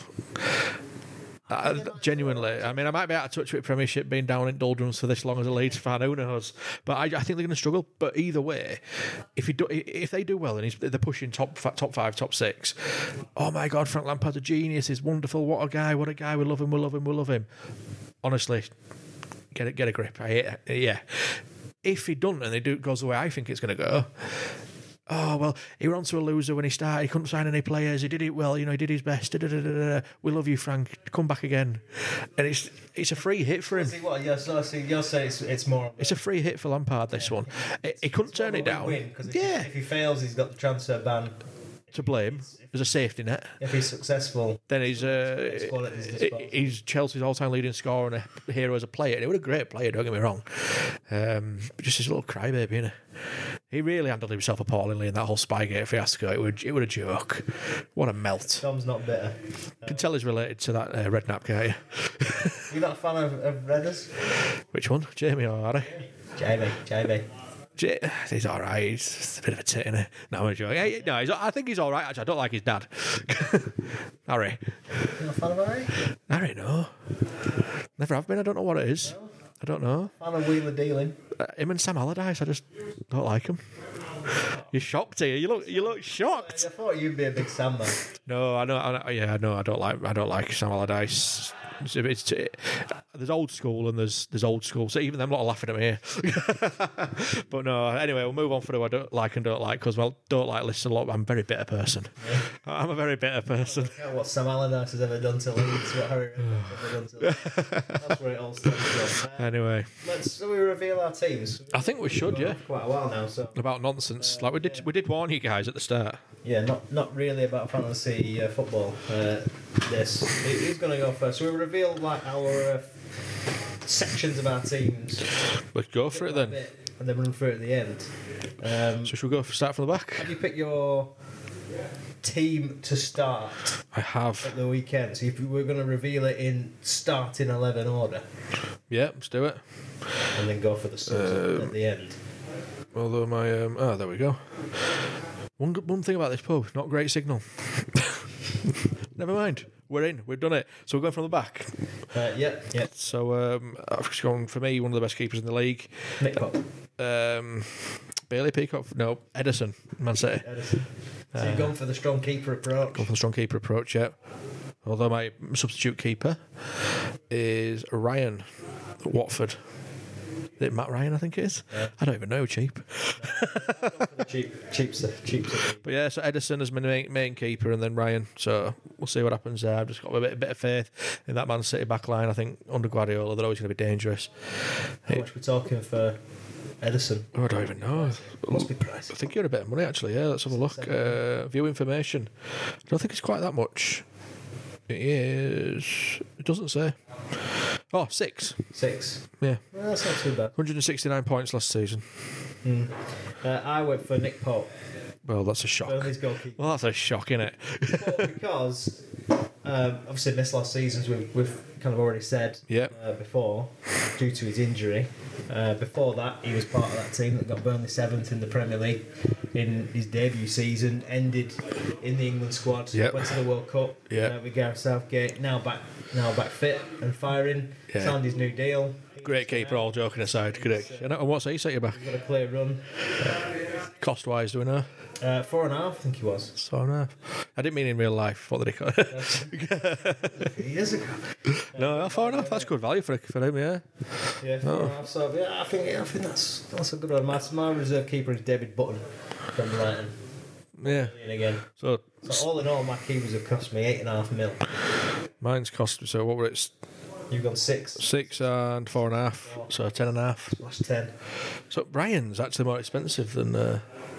[SPEAKER 2] Genuinely, I mean, I might be out of touch with Premiership being down in doldrums for this long as a Leeds fan, who knows? But I think they're going to struggle. But either way, if they do well and they're pushing top 5, top 6, oh my God, Frank Lampard's a genius. He's wonderful. What a guy! We love him. Honestly, get a grip. Yeah. If he doesn't and it goes the way I think it's going to go. Oh, well, he went on to a loser when he started. He couldn't sign any players. He did it well. He did his best. We love you, Frank. Come back again. And it's a free hit for him.
[SPEAKER 1] You're saying it's more...
[SPEAKER 2] It's a free hit for Lampard, this one. He couldn't turn it down.
[SPEAKER 1] If he fails, he's got the transfer ban.
[SPEAKER 2] To blame. There's a safety net.
[SPEAKER 1] If he's successful...
[SPEAKER 2] Then he's Chelsea's all-time leading scorer and a hero as a player. And he was a great player, don't get me wrong. Just his little crybaby, innit? He really handled himself appallingly in that whole Spygate fiasco. It was a joke. What a melt.
[SPEAKER 1] Tom's not bitter.
[SPEAKER 2] You can tell he's related to that Redknapp guy.
[SPEAKER 1] You're not a fan of Redders?
[SPEAKER 2] Which one? Jamie or Harry?
[SPEAKER 1] Jamie.
[SPEAKER 2] He's all right. He's a bit of a tit, isn't he? No, I'm joking. No, I think he's all right, actually. I don't like his dad. Harry.
[SPEAKER 1] You're not a fan of Harry?
[SPEAKER 2] Harry, no. Never have been. I don't know what it is. No? I don't know.
[SPEAKER 1] Fan of Wheeler Dealing?
[SPEAKER 2] Him and Sam Allardyce, I just don't like him. You're shocked here. You look shocked.
[SPEAKER 1] I thought you'd be a big Sam man.
[SPEAKER 2] No, I know. I don't like Sam Allardyce. There's old school and there's old school. So even them lot are laughing at me here. But no, anyway, we'll move on for who I don't like and don't like because, well, don't like listen a lot. I'm a very bitter person. Yeah. I'm a very bitter person.
[SPEAKER 1] What Sam Allardyce has ever done to Leeds, what Harry Redknapp has ever done to Leeds. That's where it all stems from.
[SPEAKER 2] Anyway.
[SPEAKER 1] So we reveal our teams?
[SPEAKER 2] I think we should, yeah.
[SPEAKER 1] For quite a while now. So
[SPEAKER 2] about nonsense. Like we did warn you guys at the start.
[SPEAKER 1] Yeah, not really about fantasy football. Who's going to go first? So we reveal like our sections of our teams.
[SPEAKER 2] Let's go for it then.
[SPEAKER 1] And then run through it at the end.
[SPEAKER 2] So should we start from the back?
[SPEAKER 1] Have you picked your team to start?
[SPEAKER 2] I have.
[SPEAKER 1] At the weekend. So we're going to reveal it in starting 11 order.
[SPEAKER 2] Yeah, let's do it.
[SPEAKER 1] And then go for the subs at the end.
[SPEAKER 2] Although my there we go. One thing about this pub, not great signal. Never mind. We're in. We've done it. So we're going from the back.
[SPEAKER 1] Yeah.
[SPEAKER 2] So I've just gone, for me, one of the best keepers in the league.
[SPEAKER 1] Nick Pope.
[SPEAKER 2] Bailey Peacock. No, Edison. Man City.
[SPEAKER 1] Edison. So you've gone for the strong keeper approach.
[SPEAKER 2] Gone for the strong keeper approach, yeah. Although my substitute keeper is Ryan at Watford. Is it Matt Ryan, I think it is? Yeah. I don't even know. Cheap.
[SPEAKER 1] Cheap.
[SPEAKER 2] But yeah, so Edison is my main keeper, and then Ryan. So we'll see what happens there. I've just got a bit of faith in that Man City back line. I think under Guardiola, they're always going to be dangerous.
[SPEAKER 1] How much are we talking for Edison?
[SPEAKER 2] Oh, I don't even know.
[SPEAKER 1] It must be pricey.
[SPEAKER 2] I think you're a bit of money, actually. Yeah, let's have a look. View information. I don't think it's quite that much. It is. It doesn't say. Oh, 6.
[SPEAKER 1] 6.
[SPEAKER 2] Yeah.
[SPEAKER 1] Well, that's not too bad.
[SPEAKER 2] 169 points last season.
[SPEAKER 1] I went for Nick Pope.
[SPEAKER 2] Well, that's a shock.
[SPEAKER 1] Burnley's goalkeeper.
[SPEAKER 2] Well, that's a shock, isn't it?
[SPEAKER 1] Because obviously missed last seasons, we've kind of already said before, due to his injury. Before that, he was part of that team that got Burnley 7th in the Premier League in his debut season, ended in the England squad, went to the World Cup with Gareth Southgate, now back fit and firing, signed his new deal.
[SPEAKER 2] Great keeper, all joking aside, correct. And what's he set you back?
[SPEAKER 1] He's got a clear run.
[SPEAKER 2] Cost-wise, do we know?
[SPEAKER 1] 4.5, I think he was.
[SPEAKER 2] 4.5. I didn't mean in real life. What did he call it?
[SPEAKER 1] Years ago.
[SPEAKER 2] No, 4.5. That's good value for him, yeah.
[SPEAKER 1] Yeah, 4.5. So yeah, I think that's a good one. My reserve keeper is David Button from Brighton.
[SPEAKER 2] Yeah.
[SPEAKER 1] Again. So all in all, my keepers have cost me 8.5 mil.
[SPEAKER 2] Mine's cost. So what were it?
[SPEAKER 1] You've gone 6.
[SPEAKER 2] 6 and 4.5. So 10.5.
[SPEAKER 1] Last 10.
[SPEAKER 2] So Brian's actually more expensive than.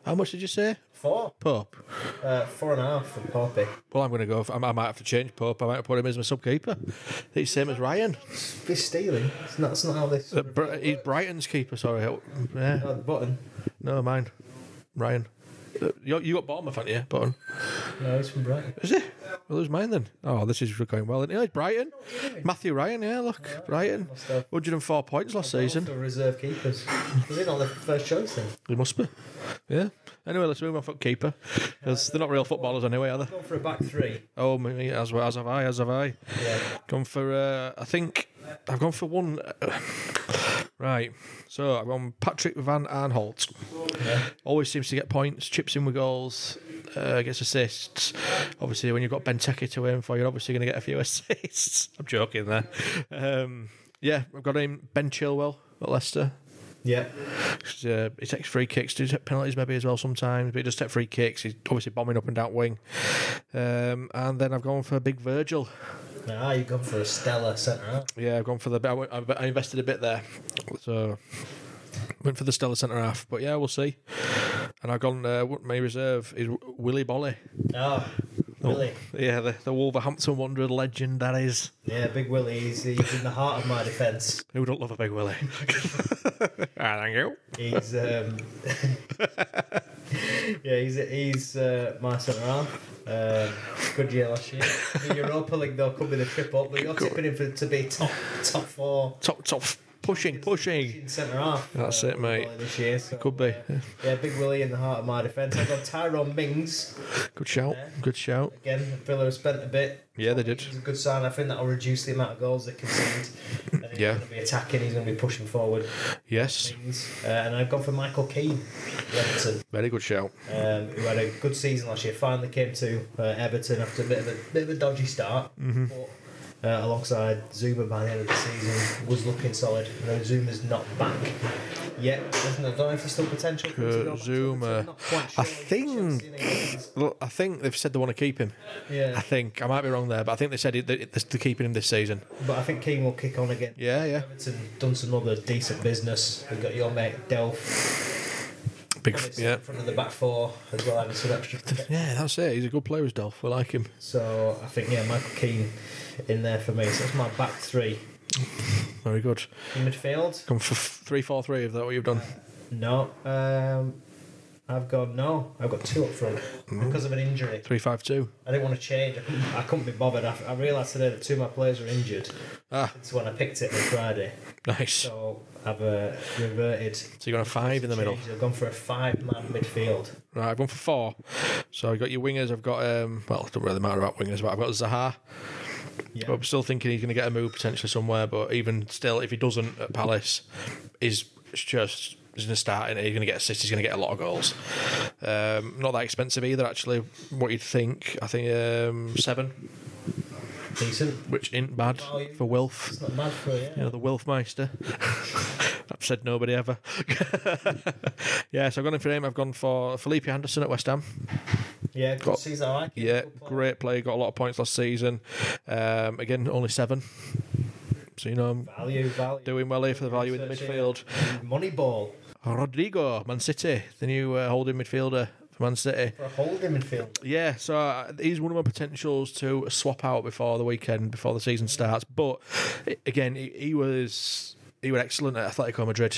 [SPEAKER 2] How much did you say?
[SPEAKER 1] 4.
[SPEAKER 2] Pope.
[SPEAKER 1] 4.5 for Poppy.
[SPEAKER 2] Well, I'm going to go. I might have to change Pope. I might put him as my sub-keeper. He's same as Ryan.
[SPEAKER 1] He's stealing. That's not how this.
[SPEAKER 2] He's Brighton's keeper, sorry. Yeah.
[SPEAKER 1] Oh, the button.
[SPEAKER 2] No, mine. Ryan. You got Bournemouth, haven't you, Button?
[SPEAKER 1] No, he's from Brighton.
[SPEAKER 2] Is it? Well, who's mine then? Oh, this is going well. Yeah, it's Brighton. Matthew Ryan, yeah, look. Brighton. 104 points last season.
[SPEAKER 1] For reserve keepers. Was he not the first choice then?
[SPEAKER 2] He must be. Yeah. Anyway, let's move on for keeper. Because they're not real footballers anyway, are they?
[SPEAKER 1] Gone for a back 3.
[SPEAKER 2] Oh, me, as have I.
[SPEAKER 1] Yeah.
[SPEAKER 2] Gone for, I think, I've gone for one. Right. So I've gone Patrick Van Aanholt.
[SPEAKER 1] Yeah.
[SPEAKER 2] Always seems to get points, chips in with goals, gets assists. Obviously, when you've got Benteke to aim for, you're obviously going to get a few assists. I'm joking there. Yeah, I've got him, Ben Chilwell at Leicester.
[SPEAKER 1] Yeah.
[SPEAKER 2] He takes free kicks, does take penalties maybe as well sometimes, but he does take free kicks. He's obviously bombing up and down wing. And then I've gone for Big Virgil.
[SPEAKER 1] Ah, you've gone for a stellar centre.
[SPEAKER 2] Yeah, I've gone for I invested a bit there. So went for the stellar centre half. But yeah, we'll see. And I've gone, my reserve is Willy Bolly.
[SPEAKER 1] Oh, Willie.
[SPEAKER 2] Yeah, the Wolverhampton Wanderer legend, that is.
[SPEAKER 1] Yeah, Big Willie. He's in the heart of my defence.
[SPEAKER 2] Who don't love a big Willie? Thank you.
[SPEAKER 1] He's he's my centre half. Good year last year. The Europa League though could be the trip up, but you're tipping him to be top 4.
[SPEAKER 2] Top pushing.
[SPEAKER 1] Centre half.
[SPEAKER 2] That's it, mate.
[SPEAKER 1] This year, so,
[SPEAKER 2] Could be.
[SPEAKER 1] Yeah, Big Willie in the heart of my defence. I've got Tyrone Mings.
[SPEAKER 2] Good shout. Good shout.
[SPEAKER 1] Again, Villa have spent a bit.
[SPEAKER 2] Yeah, they did.
[SPEAKER 1] It's a good sign. I think that'll reduce the amount of goals they concede. And he's going to be attacking. He's going to be pushing forward.
[SPEAKER 2] Yes.
[SPEAKER 1] And I've gone for Michael Keane, Everton.
[SPEAKER 2] Very good shout.
[SPEAKER 1] Who had a good season last year. Finally came to Everton after a bit of a dodgy start.
[SPEAKER 2] Mm-hmm.
[SPEAKER 1] But, alongside Zuma by the end of the season was looking solid. Zuma's not back yet. I don't know if there's still potential for him to go back
[SPEAKER 2] Zuma.
[SPEAKER 1] sure.
[SPEAKER 2] I think they've said they want to keep him.
[SPEAKER 1] Yeah.
[SPEAKER 2] I might be wrong there, but I think they said they're keeping him this season.
[SPEAKER 1] But I think Keane will kick on again.
[SPEAKER 2] Yeah.
[SPEAKER 1] Everton done some other decent business. We've got your mate Delph.
[SPEAKER 2] Big,
[SPEAKER 1] In front of the back 4 as well, having some extra.
[SPEAKER 2] Yeah, that's it. He's a good player, as Dolph. We like him.
[SPEAKER 1] So I think Michael Keane in there for me. So that's my back 3.
[SPEAKER 2] Very good.
[SPEAKER 1] In midfield.
[SPEAKER 2] Come for 3-4-3. Is that what you've done?
[SPEAKER 1] No. I've got 2 up front because of an injury.
[SPEAKER 2] 3-5-2.
[SPEAKER 1] I didn't want to change. I couldn't be bothered. I realised today that 2 of my players are injured. That's when I picked it on Friday.
[SPEAKER 2] Nice.
[SPEAKER 1] So I've reverted.
[SPEAKER 2] So you've got a 5 in the middle.
[SPEAKER 1] I've gone for a 5-man midfield.
[SPEAKER 2] Right, I've gone for 4. So I've got your wingers. I've got well, it doesn't really matter about wingers, but I've got Zaha.
[SPEAKER 1] Yeah.
[SPEAKER 2] But I'm still thinking he's going to get a move potentially somewhere. But even still, if he doesn't at Palace, he's going to start and he's going to get assists. He's going to get a lot of goals. Not that expensive either, actually. What you'd think? I think 7.
[SPEAKER 1] Decent.
[SPEAKER 2] Which ain't bad for Wilf.
[SPEAKER 1] It's not bad for you.
[SPEAKER 2] You know, the Wilfmeister. I've said nobody ever. Yeah, so I've gone in for him. I've gone for Felipe Anderson at West Ham.
[SPEAKER 1] Yeah, good season. I like it.
[SPEAKER 2] Yeah, great player. Got a lot of points last season. Again, only 7. So,
[SPEAKER 1] Value.
[SPEAKER 2] Doing well here for the value in the midfield.
[SPEAKER 1] Moneyball.
[SPEAKER 2] Rodrigo, Man City, the new holding midfielder for Man City.
[SPEAKER 1] For a holding midfield.
[SPEAKER 2] Yeah, so he's one of my potentials to swap out before the weekend, before the season starts. But again, he was excellent at Atletico Madrid.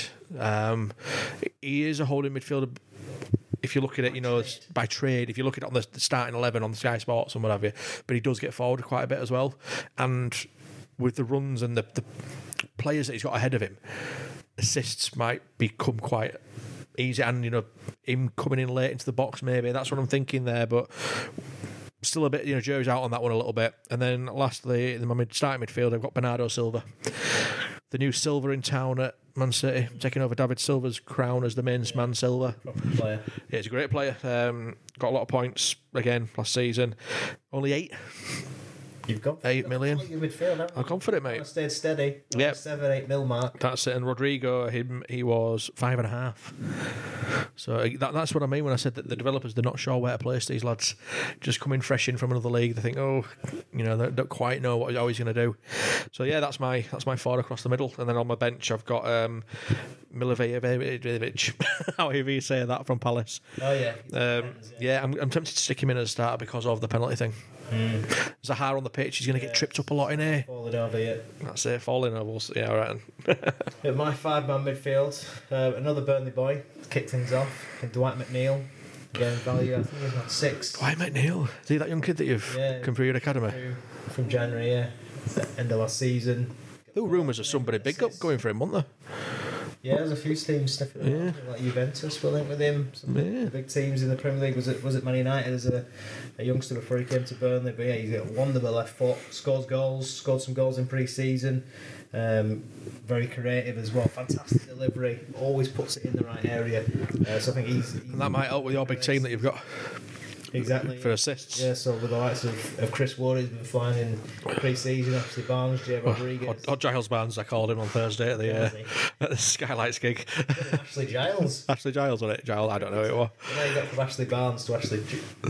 [SPEAKER 2] He is a holding midfielder. If you look at it, by trade, if you look at it on the starting 11 on the Sky Sports and what have you, but he does get forward quite a bit as well. And with the runs and the players that he's got ahead of him, assists might become quite easy. And, him coming in late into the box, maybe. That's what I'm thinking there. But still a bit, jury's out on that one a little bit. And then lastly, in my starting midfield, I've got Bernardo Silva. The new Silva in town at Man City, taking over David Silva's crown as the main man Silva.
[SPEAKER 1] Proper player.
[SPEAKER 2] Yeah, he's a great player. Got a lot of points again last season. Only 8.
[SPEAKER 1] You've got
[SPEAKER 2] 8 million.
[SPEAKER 1] Your midfield, haven't you?
[SPEAKER 2] I've gone for it, mate.
[SPEAKER 1] I stayed steady.
[SPEAKER 2] Yep.
[SPEAKER 1] 7-8 mil mark.
[SPEAKER 2] That's it. And Rodrigo, he was 5.5. So that's what I mean when I said that the developers, they're not sure where to place these lads. Just coming fresh in from another league, they think, they don't quite know what he's going to do. So yeah, that's my forward across the middle, and then on my bench I've got Milivojevic, however you say that, from Palace.
[SPEAKER 1] Oh yeah.
[SPEAKER 2] I'm tempted to stick him in as a starter because of the penalty thing. Zaha on the pitch, he's going to get tripped up a lot in here.
[SPEAKER 1] Falling over yet.
[SPEAKER 2] That's it, falling over. Yeah, all right.
[SPEAKER 1] At my 5-man midfield, another Burnley boy kicked things off. Dwight McNeil, again value. I think he's got 6.
[SPEAKER 2] Dwight McNeil, is he that young kid that you've come through your academy?
[SPEAKER 1] From January, yeah. End of last season.
[SPEAKER 2] There were rumours of somebody big up going for him, weren't there?
[SPEAKER 1] Yeah, there's a few teams sniffing around, like Juventus were linked with him. Some of the big teams in the Premier League. Was it Man United as a youngster before he came to Burnley? But yeah, he's got wonderful left foot, scored some goals in pre-season. Very creative as well, fantastic delivery, always puts it in the right area. So I think he's
[SPEAKER 2] and that might help with your big team that you've got.
[SPEAKER 1] Exactly.
[SPEAKER 2] For assists.
[SPEAKER 1] Yeah, so with the likes of Chris Wood, he's been flying in pre-season, obviously Barnes, Jay Rodriguez.
[SPEAKER 2] Or Giles Barnes, I called him on Thursday at the Skylights gig.
[SPEAKER 1] Ashley Giles.
[SPEAKER 2] Ashley Giles, wasn't it? Giles, I don't know who it was.
[SPEAKER 1] Now you got from Ashley Barnes to Ashley...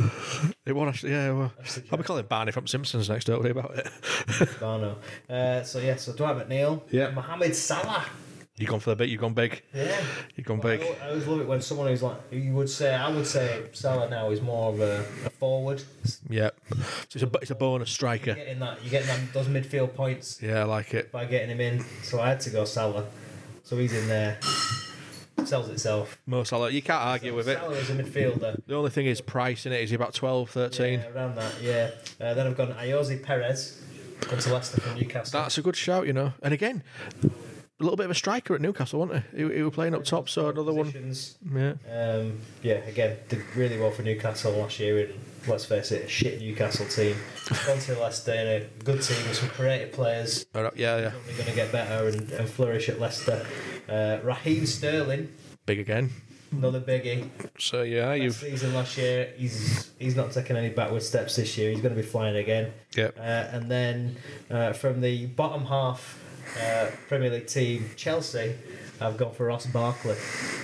[SPEAKER 2] It was Ashley, yeah. Well, I'll be calling Barney from Simpsons next, don't worry about it.
[SPEAKER 1] Barno. So Dwight McNeil.
[SPEAKER 2] Yeah.
[SPEAKER 1] Mohamed Salah.
[SPEAKER 2] You've gone for the big, you've gone big.
[SPEAKER 1] Yeah.
[SPEAKER 2] You've gone big.
[SPEAKER 1] I always love it when someone who's like, I would say Salah now is more of a forward.
[SPEAKER 2] Yeah. So it's a bonus striker.
[SPEAKER 1] You're getting those midfield points.
[SPEAKER 2] Yeah, I like it.
[SPEAKER 1] By getting him in. So I had to go Salah. So he's in there. Sells itself.
[SPEAKER 2] Mo Salah, you can't argue with it.
[SPEAKER 1] Salah is a midfielder.
[SPEAKER 2] The only thing is price in it. Is he about 12, 13?
[SPEAKER 1] Yeah, around that, yeah. Then I've gone Ayoze Perez. Gone to Leicester from Newcastle.
[SPEAKER 2] That's a good shout, And again, a little bit of a striker at Newcastle, wasn't he? He was playing up top, so another
[SPEAKER 1] positions.
[SPEAKER 2] One.
[SPEAKER 1] Yeah. Again, did really well for Newcastle last year, and let's face it, a shit Newcastle team. Gone to Leicester in a good team with some creative players.
[SPEAKER 2] Yeah.
[SPEAKER 1] They're going to get better and flourish at Leicester. Raheem Sterling.
[SPEAKER 2] Big again.
[SPEAKER 1] Another biggie.
[SPEAKER 2] So yeah,
[SPEAKER 1] season last year, he's not taking any backward steps this year. He's going to be flying again.
[SPEAKER 2] Yep.
[SPEAKER 1] And then from the bottom half Premier League team, Chelsea, I've gone for Ross Barkley.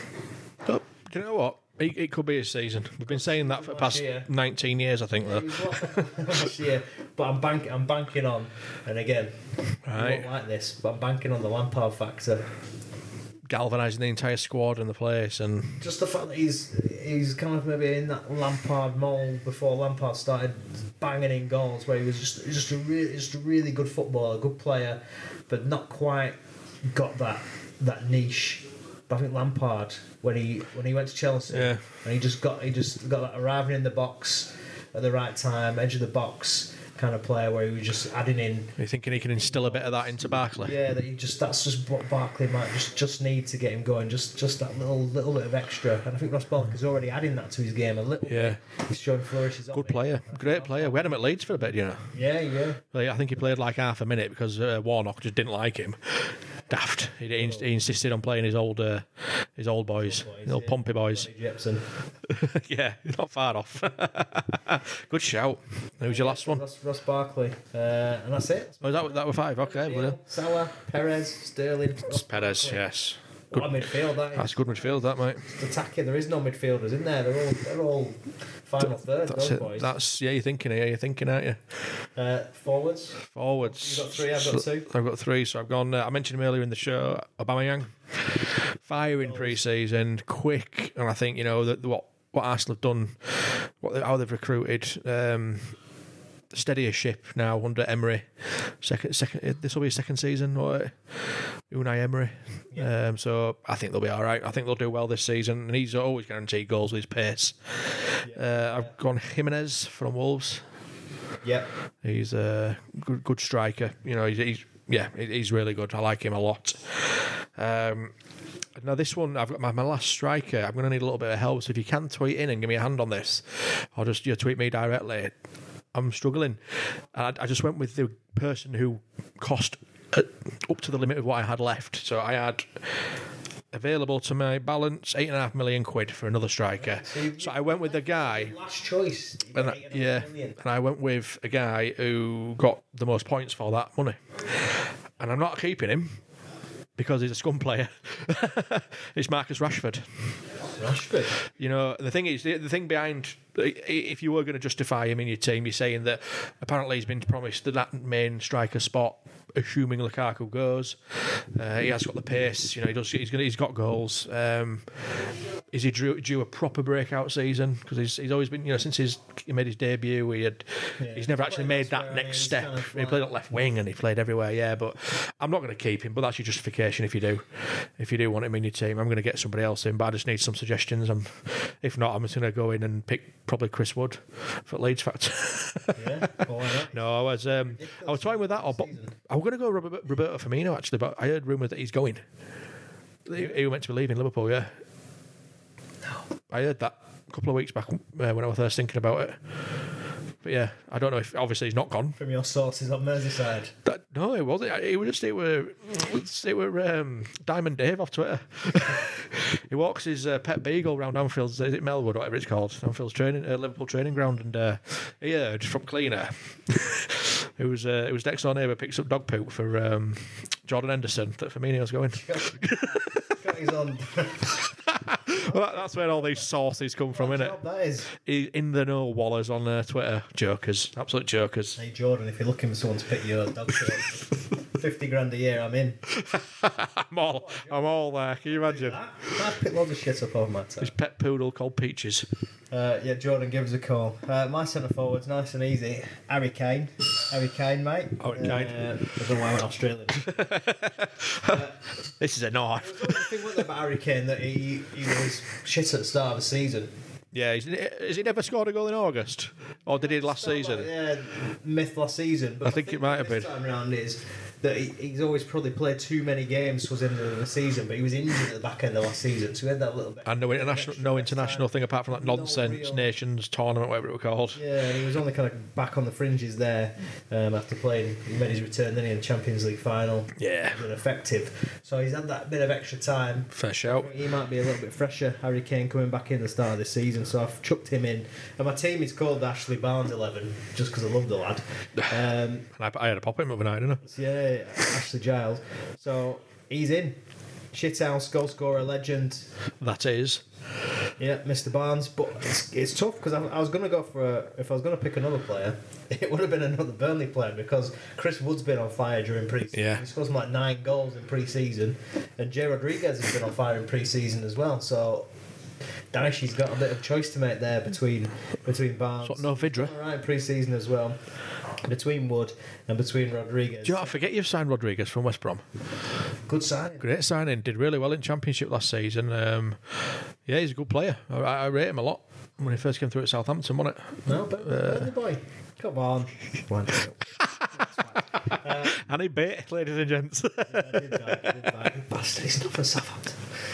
[SPEAKER 2] Oh, do you know what? It could be his season. We've been saying that for the past 19 years, I think.
[SPEAKER 1] Last year, but I'm banking on, and again,
[SPEAKER 2] right.
[SPEAKER 1] I won't like this, but I'm banking on the Lampard factor.
[SPEAKER 2] Galvanising the entire squad and the place, and
[SPEAKER 1] just the fact that he's kind of maybe in that Lampard mould before Lampard started banging in goals, where he was just a really good footballer, a good player, but not quite got that niche. But I think Lampard, when he went to Chelsea, and he just got that arriving in the box at the right time, edge of the box kind of player, where he was just adding in.
[SPEAKER 2] Are you thinking he can instill a bit of that into Barkley?
[SPEAKER 1] Yeah, that's just what Barkley might just need to get him going. Just that little bit of extra. And I think Ross Barkley's already adding that to his game a little.
[SPEAKER 2] Yeah,
[SPEAKER 1] bit. He's showing flourishes.
[SPEAKER 2] Good player, great player. We had him at Leeds for a bit,
[SPEAKER 1] Yeah.
[SPEAKER 2] I think he played like half a minute because Warnock just didn't like him. Daft. He insisted on playing his old boys, his old Pompey boys.
[SPEAKER 1] Jepson.
[SPEAKER 2] Yeah, not far off. Good shout. Who's your last one?
[SPEAKER 1] Ross Barkley, and that's it.
[SPEAKER 2] Oh, that were 5. Okay, well,
[SPEAKER 1] Salah, Perez, Sterling.
[SPEAKER 2] Perez, yes. Good.
[SPEAKER 1] What a midfield that is.
[SPEAKER 2] That's good midfield, that, mate.
[SPEAKER 1] Attacking. There is no midfielders in there. They're all final third.
[SPEAKER 2] That's
[SPEAKER 1] those
[SPEAKER 2] it.
[SPEAKER 1] Boys.
[SPEAKER 2] You're thinking, aren't you?
[SPEAKER 1] Forwards.
[SPEAKER 2] Forwards.
[SPEAKER 1] You've got 3. I've got 2.
[SPEAKER 2] I've got 3. So I've gone. I mentioned him earlier in the show. Aubameyang, firing pre-season, quick, and I think what Arsenal have done, how they've recruited. Steady as ship now under Emery. Second. This will be his second season, or Unai Emery.
[SPEAKER 1] Yeah.
[SPEAKER 2] So I think they'll be all right. I think they'll do well this season, and he's always guaranteed goals with his pace. I've gone Jimenez from Wolves.
[SPEAKER 1] Yeah,
[SPEAKER 2] he's a good striker. He's really good. I like him a lot. Now this one, I've got my last striker. I'm going to need a little bit of help. So if you can tweet in and give me a hand on this, or just tweet me directly. I'm struggling. I just went with the person who cost up to the limit of what I had left. So I had available to my balance £8.5 million for another striker. So I went with the guy.
[SPEAKER 1] Last choice.
[SPEAKER 2] And I went with a guy who got the most points for that money. And I'm not keeping him because he's a scum player. It's Marcus Rashford.
[SPEAKER 1] Rashford.
[SPEAKER 2] You know, the thing is, the thing behind, if you were going to justify him in your team, you're saying that apparently he's been promised that main striker spot, assuming Lukaku goes. He has got the pace. You know, he's got goals. Is he due a proper breakout season? Because he's always been, you know, since he made his debut, he's never actually made that next step.
[SPEAKER 1] Kind of
[SPEAKER 2] He played at left wing and he played everywhere. Yeah, but I'm not going to keep him. But that's your justification if you do want him in your team. I'm going to get somebody else in, but I just need some suggestions. If not, I'm just going to go in and pick probably Chris Wood for Leeds Factor.
[SPEAKER 1] Yeah, why not?
[SPEAKER 2] No, I was toying with that. I was going to go Roberto Firmino actually, but I heard rumours that he's going. He was meant to be leaving Liverpool. Yeah. No. I heard that a couple of weeks back when I was first thinking about it. But yeah, I don't know if obviously he's not gone.
[SPEAKER 1] From your sources on Merseyside.
[SPEAKER 2] No, it wasn't. It were Diamond Dave off Twitter. He walks his pet beagle around Anfield's, is it Melwood, whatever it's called, Anfield's Liverpool training ground, and he heard from Cleaner. It was next door neighbour picks up dog poop for Jordan Henderson that Firmino's going.
[SPEAKER 1] Got his on.
[SPEAKER 2] Well, that's where all these sources come from, isn't it?
[SPEAKER 1] That is.
[SPEAKER 2] In the know wallers on Twitter, jokers, absolute jokers.
[SPEAKER 1] Hey Jordan, if you're looking for someone to pick your dog shit, 50 grand a year, I'm in.
[SPEAKER 2] I'm all there. Can you imagine?
[SPEAKER 1] I pick loads of shit up over my time.
[SPEAKER 2] His pet poodle called Peaches.
[SPEAKER 1] Yeah, Jordan, give us a call. My centre forward's nice and easy. Harry Kane, mate.
[SPEAKER 2] Harry Kane.
[SPEAKER 1] I don't know why I went Australian.
[SPEAKER 2] This is a knife.
[SPEAKER 1] The thing with about Harry Kane that he was shit at the start of the season.
[SPEAKER 2] Yeah, has he never scored a goal in August? Or did he last season?
[SPEAKER 1] Yeah, myth last season. But
[SPEAKER 2] I think it might have been.
[SPEAKER 1] This time round is that he's always probably played too many games towards the end of the season, but he was injured at the back end of last season, so he had that little bit.
[SPEAKER 2] And no international thing apart from that nonsense Nations tournament, whatever it was called.
[SPEAKER 1] Yeah, and he was only kind of back on the fringes there after playing. He made his return then in the Champions League final.
[SPEAKER 2] Yeah.
[SPEAKER 1] He was effective. So he's had that bit of extra time.
[SPEAKER 2] Fair shout.
[SPEAKER 1] He might be a little bit fresher, Harry Kane, coming back in the start of the season, so I've chucked him in. And my team is called Ashley Barnes 11, just because I love the lad.
[SPEAKER 2] And I had a pop in overnight, didn't I?
[SPEAKER 1] Yeah, Ashley Giles. So he's in. Shithouse, goal scorer, legend.
[SPEAKER 2] That is.
[SPEAKER 1] Yeah, Mr. Barnes. But it's tough because I was going to go if I was going to pick another player, it would have been another Burnley player because Chris Wood's been on fire during pre-season.
[SPEAKER 2] Yeah.
[SPEAKER 1] He scored like 9 goals in pre-season, and Jay Rodriguez has been on fire in pre-season as well. So Dyche's got a bit of choice to make there between Barnes.
[SPEAKER 2] No Vidra.
[SPEAKER 1] All right, pre-season as well. Between Wood and between Rodriguez.
[SPEAKER 2] Do you know, I forget you've signed Rodriguez from West Brom.
[SPEAKER 1] Good signing.
[SPEAKER 2] Great signing. Did really well in Championship last season. Yeah, he's a good player. I rate him a lot when he first came through at Southampton, wasn't it?
[SPEAKER 1] No, but Burnley boy. Come on.
[SPEAKER 2] And he bit, ladies and gents.
[SPEAKER 1] I did that. Bastard, he's not from Southampton.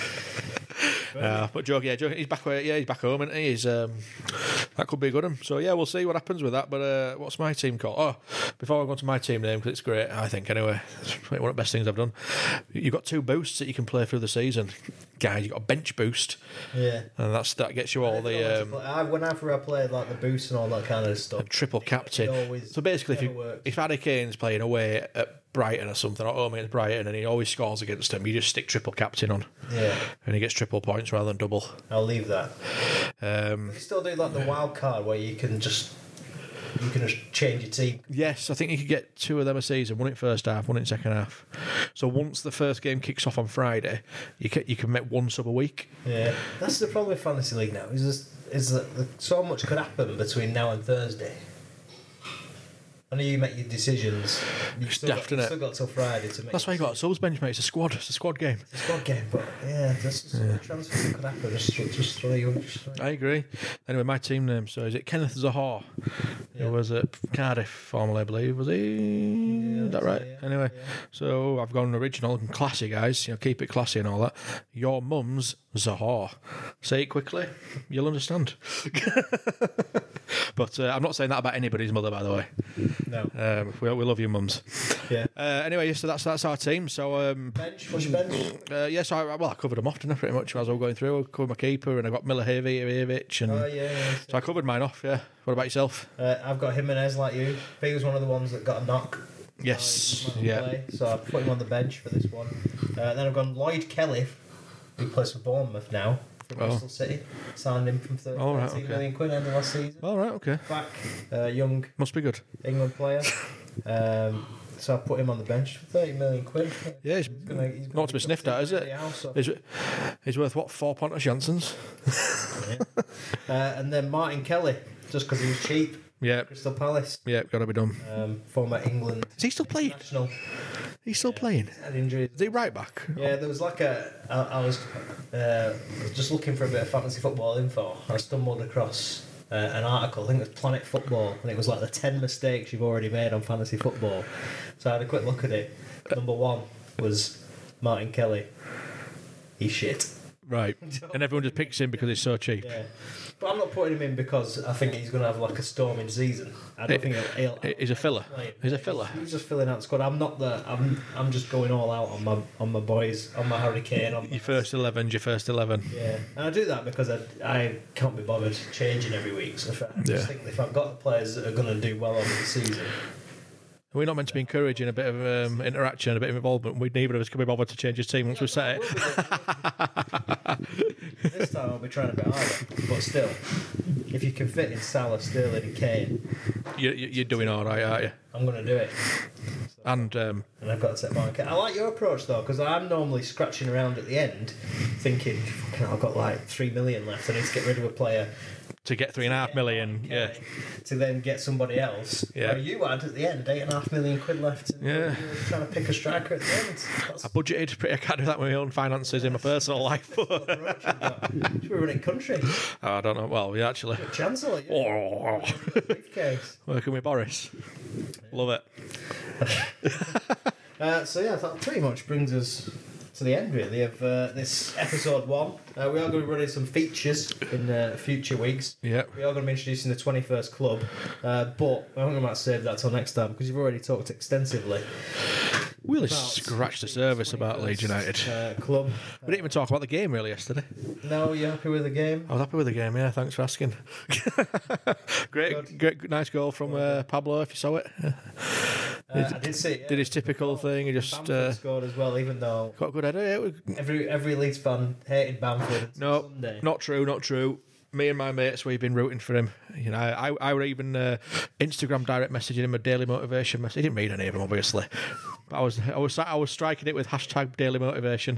[SPEAKER 2] But joke, he's back. He's back home, and he's that could be a good one. So yeah, we'll see what happens with that. But what's my team called? Oh, before I go to my team name, because it's great, I think anyway. It's one of the best things I've done. You've got 2 boosts that you can play through the season, guys. You've got a bench boost,
[SPEAKER 1] Yeah,
[SPEAKER 2] and that gets you all the
[SPEAKER 1] whenever I played like the boost and all that kind of stuff.
[SPEAKER 2] and triple captain. So basically, if Harry Kane's playing away at Brighton or something, or home against Brighton, and he always scores against them, you just stick triple captain on,
[SPEAKER 1] Yeah,
[SPEAKER 2] and he gets triple points rather than double.
[SPEAKER 1] I'll leave that. You still do like the wild card where you can just change your team.
[SPEAKER 2] Yes, I think you could get 2 of them a season, one in first half, one in second half. So once the first game kicks off on Friday, you can make 1 sub a week.
[SPEAKER 1] Yeah, that's the problem with Fantasy League now. Is that so much could happen between now and Thursday. I know you make your decisions. You've still got till Friday to make.
[SPEAKER 2] That's why you got a subs bench, mate. It's a squad game.
[SPEAKER 1] It's a squad game, but yeah, there's transfers that could happen. Just throw you.
[SPEAKER 2] I agree. Anyway, my team name. So is it Kenneth Zaha?
[SPEAKER 1] Yeah.
[SPEAKER 2] Who was at Cardiff formerly, I believe. Was he?
[SPEAKER 1] Yeah,
[SPEAKER 2] Is that right?
[SPEAKER 1] yeah.
[SPEAKER 2] Anyway,
[SPEAKER 1] Yeah.
[SPEAKER 2] so I've gone original and classy, guys. Keep it classy and all that. Your mum's Zaha. Say it quickly. You'll understand. But I'm not saying that about anybody's mother, by the way.
[SPEAKER 1] No.
[SPEAKER 2] We love you, mums.
[SPEAKER 1] Yeah.
[SPEAKER 2] Anyway, so that's our team. So
[SPEAKER 1] Bench. What's your bench?
[SPEAKER 2] yes, I covered them off, didn't I, pretty much as I was going through. I covered my keeper, and I got Milivojevic, and
[SPEAKER 1] Oh yeah.
[SPEAKER 2] so I covered mine off. Yeah. What about yourself?
[SPEAKER 1] I've got Jimenez like you. He was one of the ones that got a knock.
[SPEAKER 2] Yes.
[SPEAKER 1] He might
[SPEAKER 2] Yeah.
[SPEAKER 1] play, so I've put him on the bench for this one. Then I've gone Lloyd Kelly, who plays for Bournemouth now. from Bristol City. Signed him from 13 million quid end of last season.
[SPEAKER 2] All right, okay.
[SPEAKER 1] Back, young.
[SPEAKER 2] Must be good.
[SPEAKER 1] England player. So I put him on the bench for 30 million quid.
[SPEAKER 2] Yeah, he's not to be sniffed at, is it? He's worth what, 4 Pontus Janssens?
[SPEAKER 1] And then Martin Kelly, just because he was cheap.
[SPEAKER 2] Yeah.
[SPEAKER 1] Crystal Palace.
[SPEAKER 2] Yeah, got to be done.
[SPEAKER 1] Former England.
[SPEAKER 2] Is he still playing? He's still playing.
[SPEAKER 1] Had injuries.
[SPEAKER 2] Is he right back?
[SPEAKER 1] Yeah, there was like I was just looking for a bit of fantasy football info. I stumbled across an article, I think it was Planet Football, and it was like the 10 mistakes you've already made on fantasy football. So I had a quick look at it. Number 1 was Martin Kelly. He's shit.
[SPEAKER 2] Right. And everyone just picks him because he's so cheap.
[SPEAKER 1] Yeah. But I'm not putting him in because I think he's going to have like a storming season. I don't think he'll
[SPEAKER 2] he's a filler. He's a filler.
[SPEAKER 1] He's just filling out the squad. I'm just going all out on my boys, on my Hurricane.
[SPEAKER 2] Your first 11.
[SPEAKER 1] Yeah, and I do that because I can't be bothered changing every week. So I just think if I've got the players that are going to do well over the season.
[SPEAKER 2] We're not meant to be encouraging a bit of interaction, a bit of involvement. Neither of us can be bothered to change his team once we set it.
[SPEAKER 1] This time I'll be trying a bit harder, but still, if you can fit in Salah, Sterling, and Kane,
[SPEAKER 2] you're doing all right, aren't you?
[SPEAKER 1] I'm going to do it. So,
[SPEAKER 2] and
[SPEAKER 1] I've got to set my account. I like your approach though, because I'm normally scratching around at the end, thinking, I've got like 3 million left. I need to get rid of a player.
[SPEAKER 2] To get 3.5 million, yeah.
[SPEAKER 1] To then get somebody else.
[SPEAKER 2] Yeah.
[SPEAKER 1] Where you had at the end 8.5 million quid left. And you were trying to pick a striker at the end.
[SPEAKER 2] I budgeted. I can't do that with my own finances in my personal life.
[SPEAKER 1] Should we run it country?
[SPEAKER 2] I don't know. Well, yeah, actually.
[SPEAKER 1] Chancellor. Yeah. Briefcase.
[SPEAKER 2] Working with Boris. Love
[SPEAKER 1] it. So yeah, that pretty much brings us to the end really of this episode 1. We are going to be running some features in future weeks.
[SPEAKER 2] Yeah.
[SPEAKER 1] We are going to be introducing the 21st club, but I think I might save that till next time because you've already talked extensively.
[SPEAKER 2] We really scratched the surface about Leeds United.
[SPEAKER 1] Club.
[SPEAKER 2] We didn't even talk about the game really yesterday.
[SPEAKER 1] No, you happy with the game?
[SPEAKER 2] I was happy with the game, yeah, thanks for asking. great, nice goal from Pablo, if you saw it.
[SPEAKER 1] I did see it. Yeah.
[SPEAKER 2] Did his typical thing. He just
[SPEAKER 1] scored as well, even though
[SPEAKER 2] got a good header. Yeah.
[SPEAKER 1] Every Leeds fan hated Bamford.
[SPEAKER 2] No,
[SPEAKER 1] Sunday.
[SPEAKER 2] not true. Me and my mates, we've been rooting for him. You know, I were even Instagram direct messaging him a daily motivation message. He didn't read any of them, obviously. But I was striking it with hashtag daily motivation.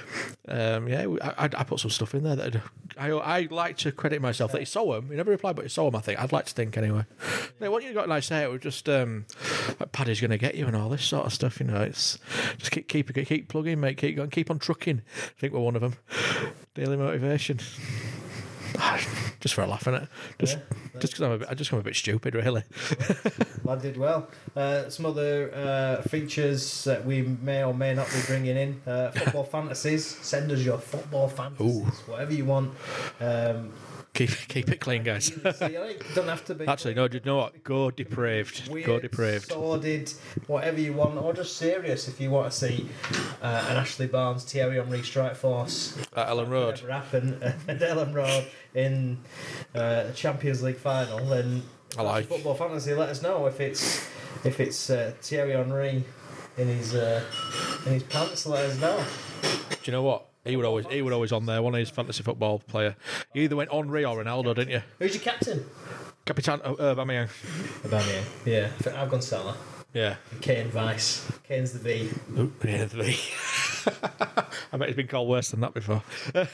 [SPEAKER 2] I put some stuff in there that I like to credit myself that he saw him. He never replied, but he saw him. I think I'd like to think anyway. They want you to got a nice hair. It was just like Paddy's going to get you and all this sort of stuff. You know, it's just keep plugging, mate. Keep going, keep on trucking. I think we're one of them. Daily motivation. Just for a laugh, innit? Just because I'm a bit stupid, really.
[SPEAKER 1] Lad did well. Some other features that we may or may not be bringing in. Football fantasies. Send us your football fantasies, whatever you want.
[SPEAKER 2] Keep it clean, guys.
[SPEAKER 1] So you don't have to be.
[SPEAKER 2] Actually, no. Do you know what? Go depraved.
[SPEAKER 1] Weird,
[SPEAKER 2] go depraved.
[SPEAKER 1] Sordid, whatever you want, or just serious if you want to see an Ashley Barnes, Thierry Henry strike force
[SPEAKER 2] at Ellen Road.
[SPEAKER 1] Ever happen at Ellen Road in the Champions League final? Then football fantasy. Let us know if it's Thierry Henry in his pants. Let us know.
[SPEAKER 2] Do you know what? He would always on there. One of his fantasy football player. You either went Henry or Ronaldo, didn't you?
[SPEAKER 1] Who's your captain?
[SPEAKER 2] Capitan Aubameyang.
[SPEAKER 1] Aubameyang. Yeah, I've gone Salah.
[SPEAKER 2] Yeah.
[SPEAKER 1] Kane Vice. Kane's the V.
[SPEAKER 2] Ooh, yeah, the V. I bet he's been called worse than that before.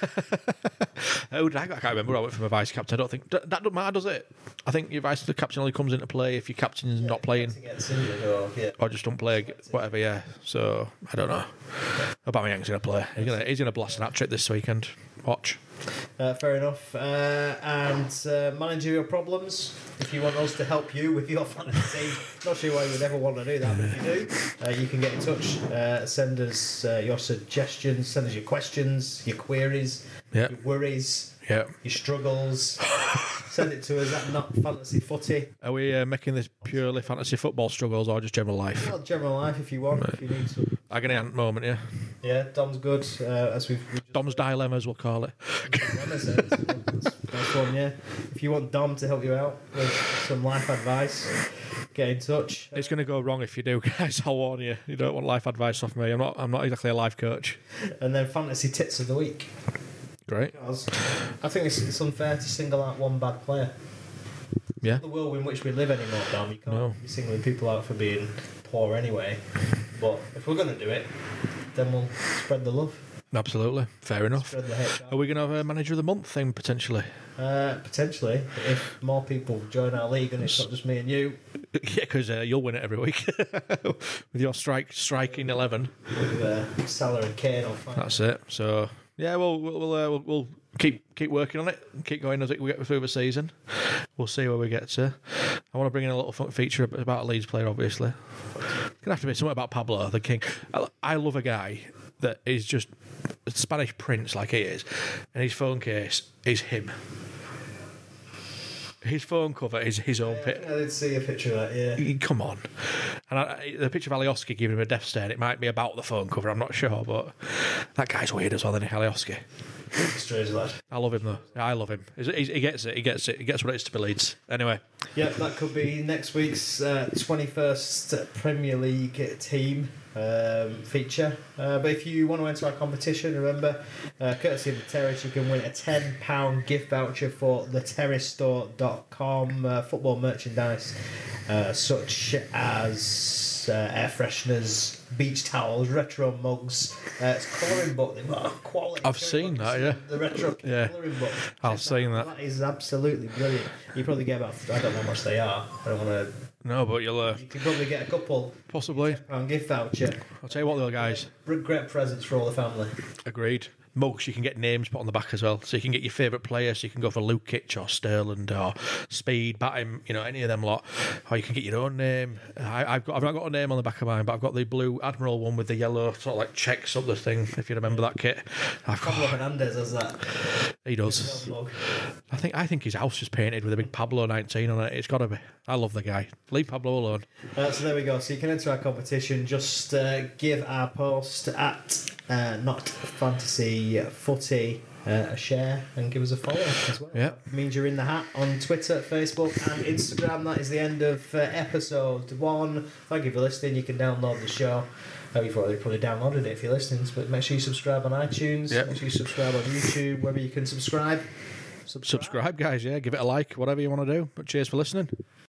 [SPEAKER 2] I can't remember who I went from a vice captain. I don't think that doesn't matter, does it? I think your vice captain only comes into play if your captain's not playing, or just don't play, whatever. Yeah. So I don't know. Aubameyang's going to play. He's going to blast an hat-trick this weekend. Watch.
[SPEAKER 1] Fair enough. And managerial problems. If you want us to help you with your fantasy team, not sure why you would ever want to do that, but if you do, you can get in touch. Send us your suggestions, send us your questions, your queries, your worries, your struggles. Send it to us at Not Fantasy Footy.
[SPEAKER 2] Are we making this purely fantasy football struggles or just general life?
[SPEAKER 1] Well, general life if you want, if you need to.
[SPEAKER 2] Agony aunt moment, yeah.
[SPEAKER 1] Yeah, Dom's good. As we've
[SPEAKER 2] Dom's dilemmas, we'll call it.
[SPEAKER 1] That's one, yeah. If you want Dom to help you out with some life advice, get in touch.
[SPEAKER 2] It's going to go wrong if you do, guys. I'll warn you. You don't want life advice off me. I'm not exactly a life coach.
[SPEAKER 1] And then fantasy tits of the week.
[SPEAKER 2] Great.
[SPEAKER 1] Because I think it's unfair to single out one bad player.
[SPEAKER 2] Yeah.
[SPEAKER 1] The world in which we live anymore, Dom. You can't be singling people out for being poor anyway. But if we're going to do it, then we'll spread the love.
[SPEAKER 2] Absolutely. Fair enough.
[SPEAKER 1] Spread the hate.
[SPEAKER 2] Are we going to have a manager of the month thing potentially?
[SPEAKER 1] Potentially, if more people join our league and it's not just me and you.
[SPEAKER 2] Yeah, because you'll win it every week with your striking 11.
[SPEAKER 1] With Salah and Kane on fire.
[SPEAKER 2] That's it. So yeah, we'll keep working on it. Keep going as we get through the season. We'll see where we get to. I want to bring in a little fun feature about a Leeds player. Obviously, it's gonna have to be something about Pablo the King. I love a guy that is just a Spanish prince like he is, and his phone case is him. His phone cover is his own picture.
[SPEAKER 1] I did see a picture of that, yeah.
[SPEAKER 2] Come on. And the picture of Alioski giving him a death stare, it might be about the phone cover, I'm not sure, but that guy's weird as well, isn't he, Alioski?
[SPEAKER 1] He's a strange lad.
[SPEAKER 2] I love him, though. I love him. He gets it. He gets what it is to be Leeds. Anyway.
[SPEAKER 1] Yeah, that could be next week's 21st Premier League team feature. But if you want to enter our competition, remember, courtesy of the Terrace, you can win a £10 gift voucher for theterracestore.com football merchandise, such as air fresheners, beach towels, retro mugs. It's a colouring book. They've got a quality.
[SPEAKER 2] I've seen that, yeah.
[SPEAKER 1] The retro colouring book.
[SPEAKER 2] I've seen that.
[SPEAKER 1] That is absolutely brilliant. You probably get about, I don't know how much they are. I don't want to.
[SPEAKER 2] No, but you
[SPEAKER 1] can probably get a couple.
[SPEAKER 2] Possibly.
[SPEAKER 1] £10 gift voucher.
[SPEAKER 2] I'll tell you what, though, guys.
[SPEAKER 1] Great presents for all the family.
[SPEAKER 2] Agreed. Mugs, you can get names put on the back as well. So you can get your favourite players. So you can go for Lukic or Sterling or Speed, Batim, any of them lot. Or you can get your own name. I've not got a name on the back of mine, but I've got the blue Admiral one with the yellow sort of like checks up the thing, if you remember that kit.
[SPEAKER 1] Pablo Hernandez has that.
[SPEAKER 2] He does. I think his house is painted with a big Pablo 19 on it. It's got to be. I love the guy. Leave Pablo alone.
[SPEAKER 1] So there we go. So you can enter our competition. Just give our post at Not Fantasy Footy a share and give us a follow as well.
[SPEAKER 2] Yeah.
[SPEAKER 1] It means you're in the hat on Twitter, Facebook and Instagram. That is the end of episode 1. Thank you for listening. You can download the show. You've probably downloaded it if you're listening, but make sure you subscribe on iTunes.
[SPEAKER 2] Yep.
[SPEAKER 1] Make sure you subscribe on YouTube, wherever you can subscribe.
[SPEAKER 2] Subscribe, guys. Yeah, give it a like, whatever you want to do. But cheers for listening.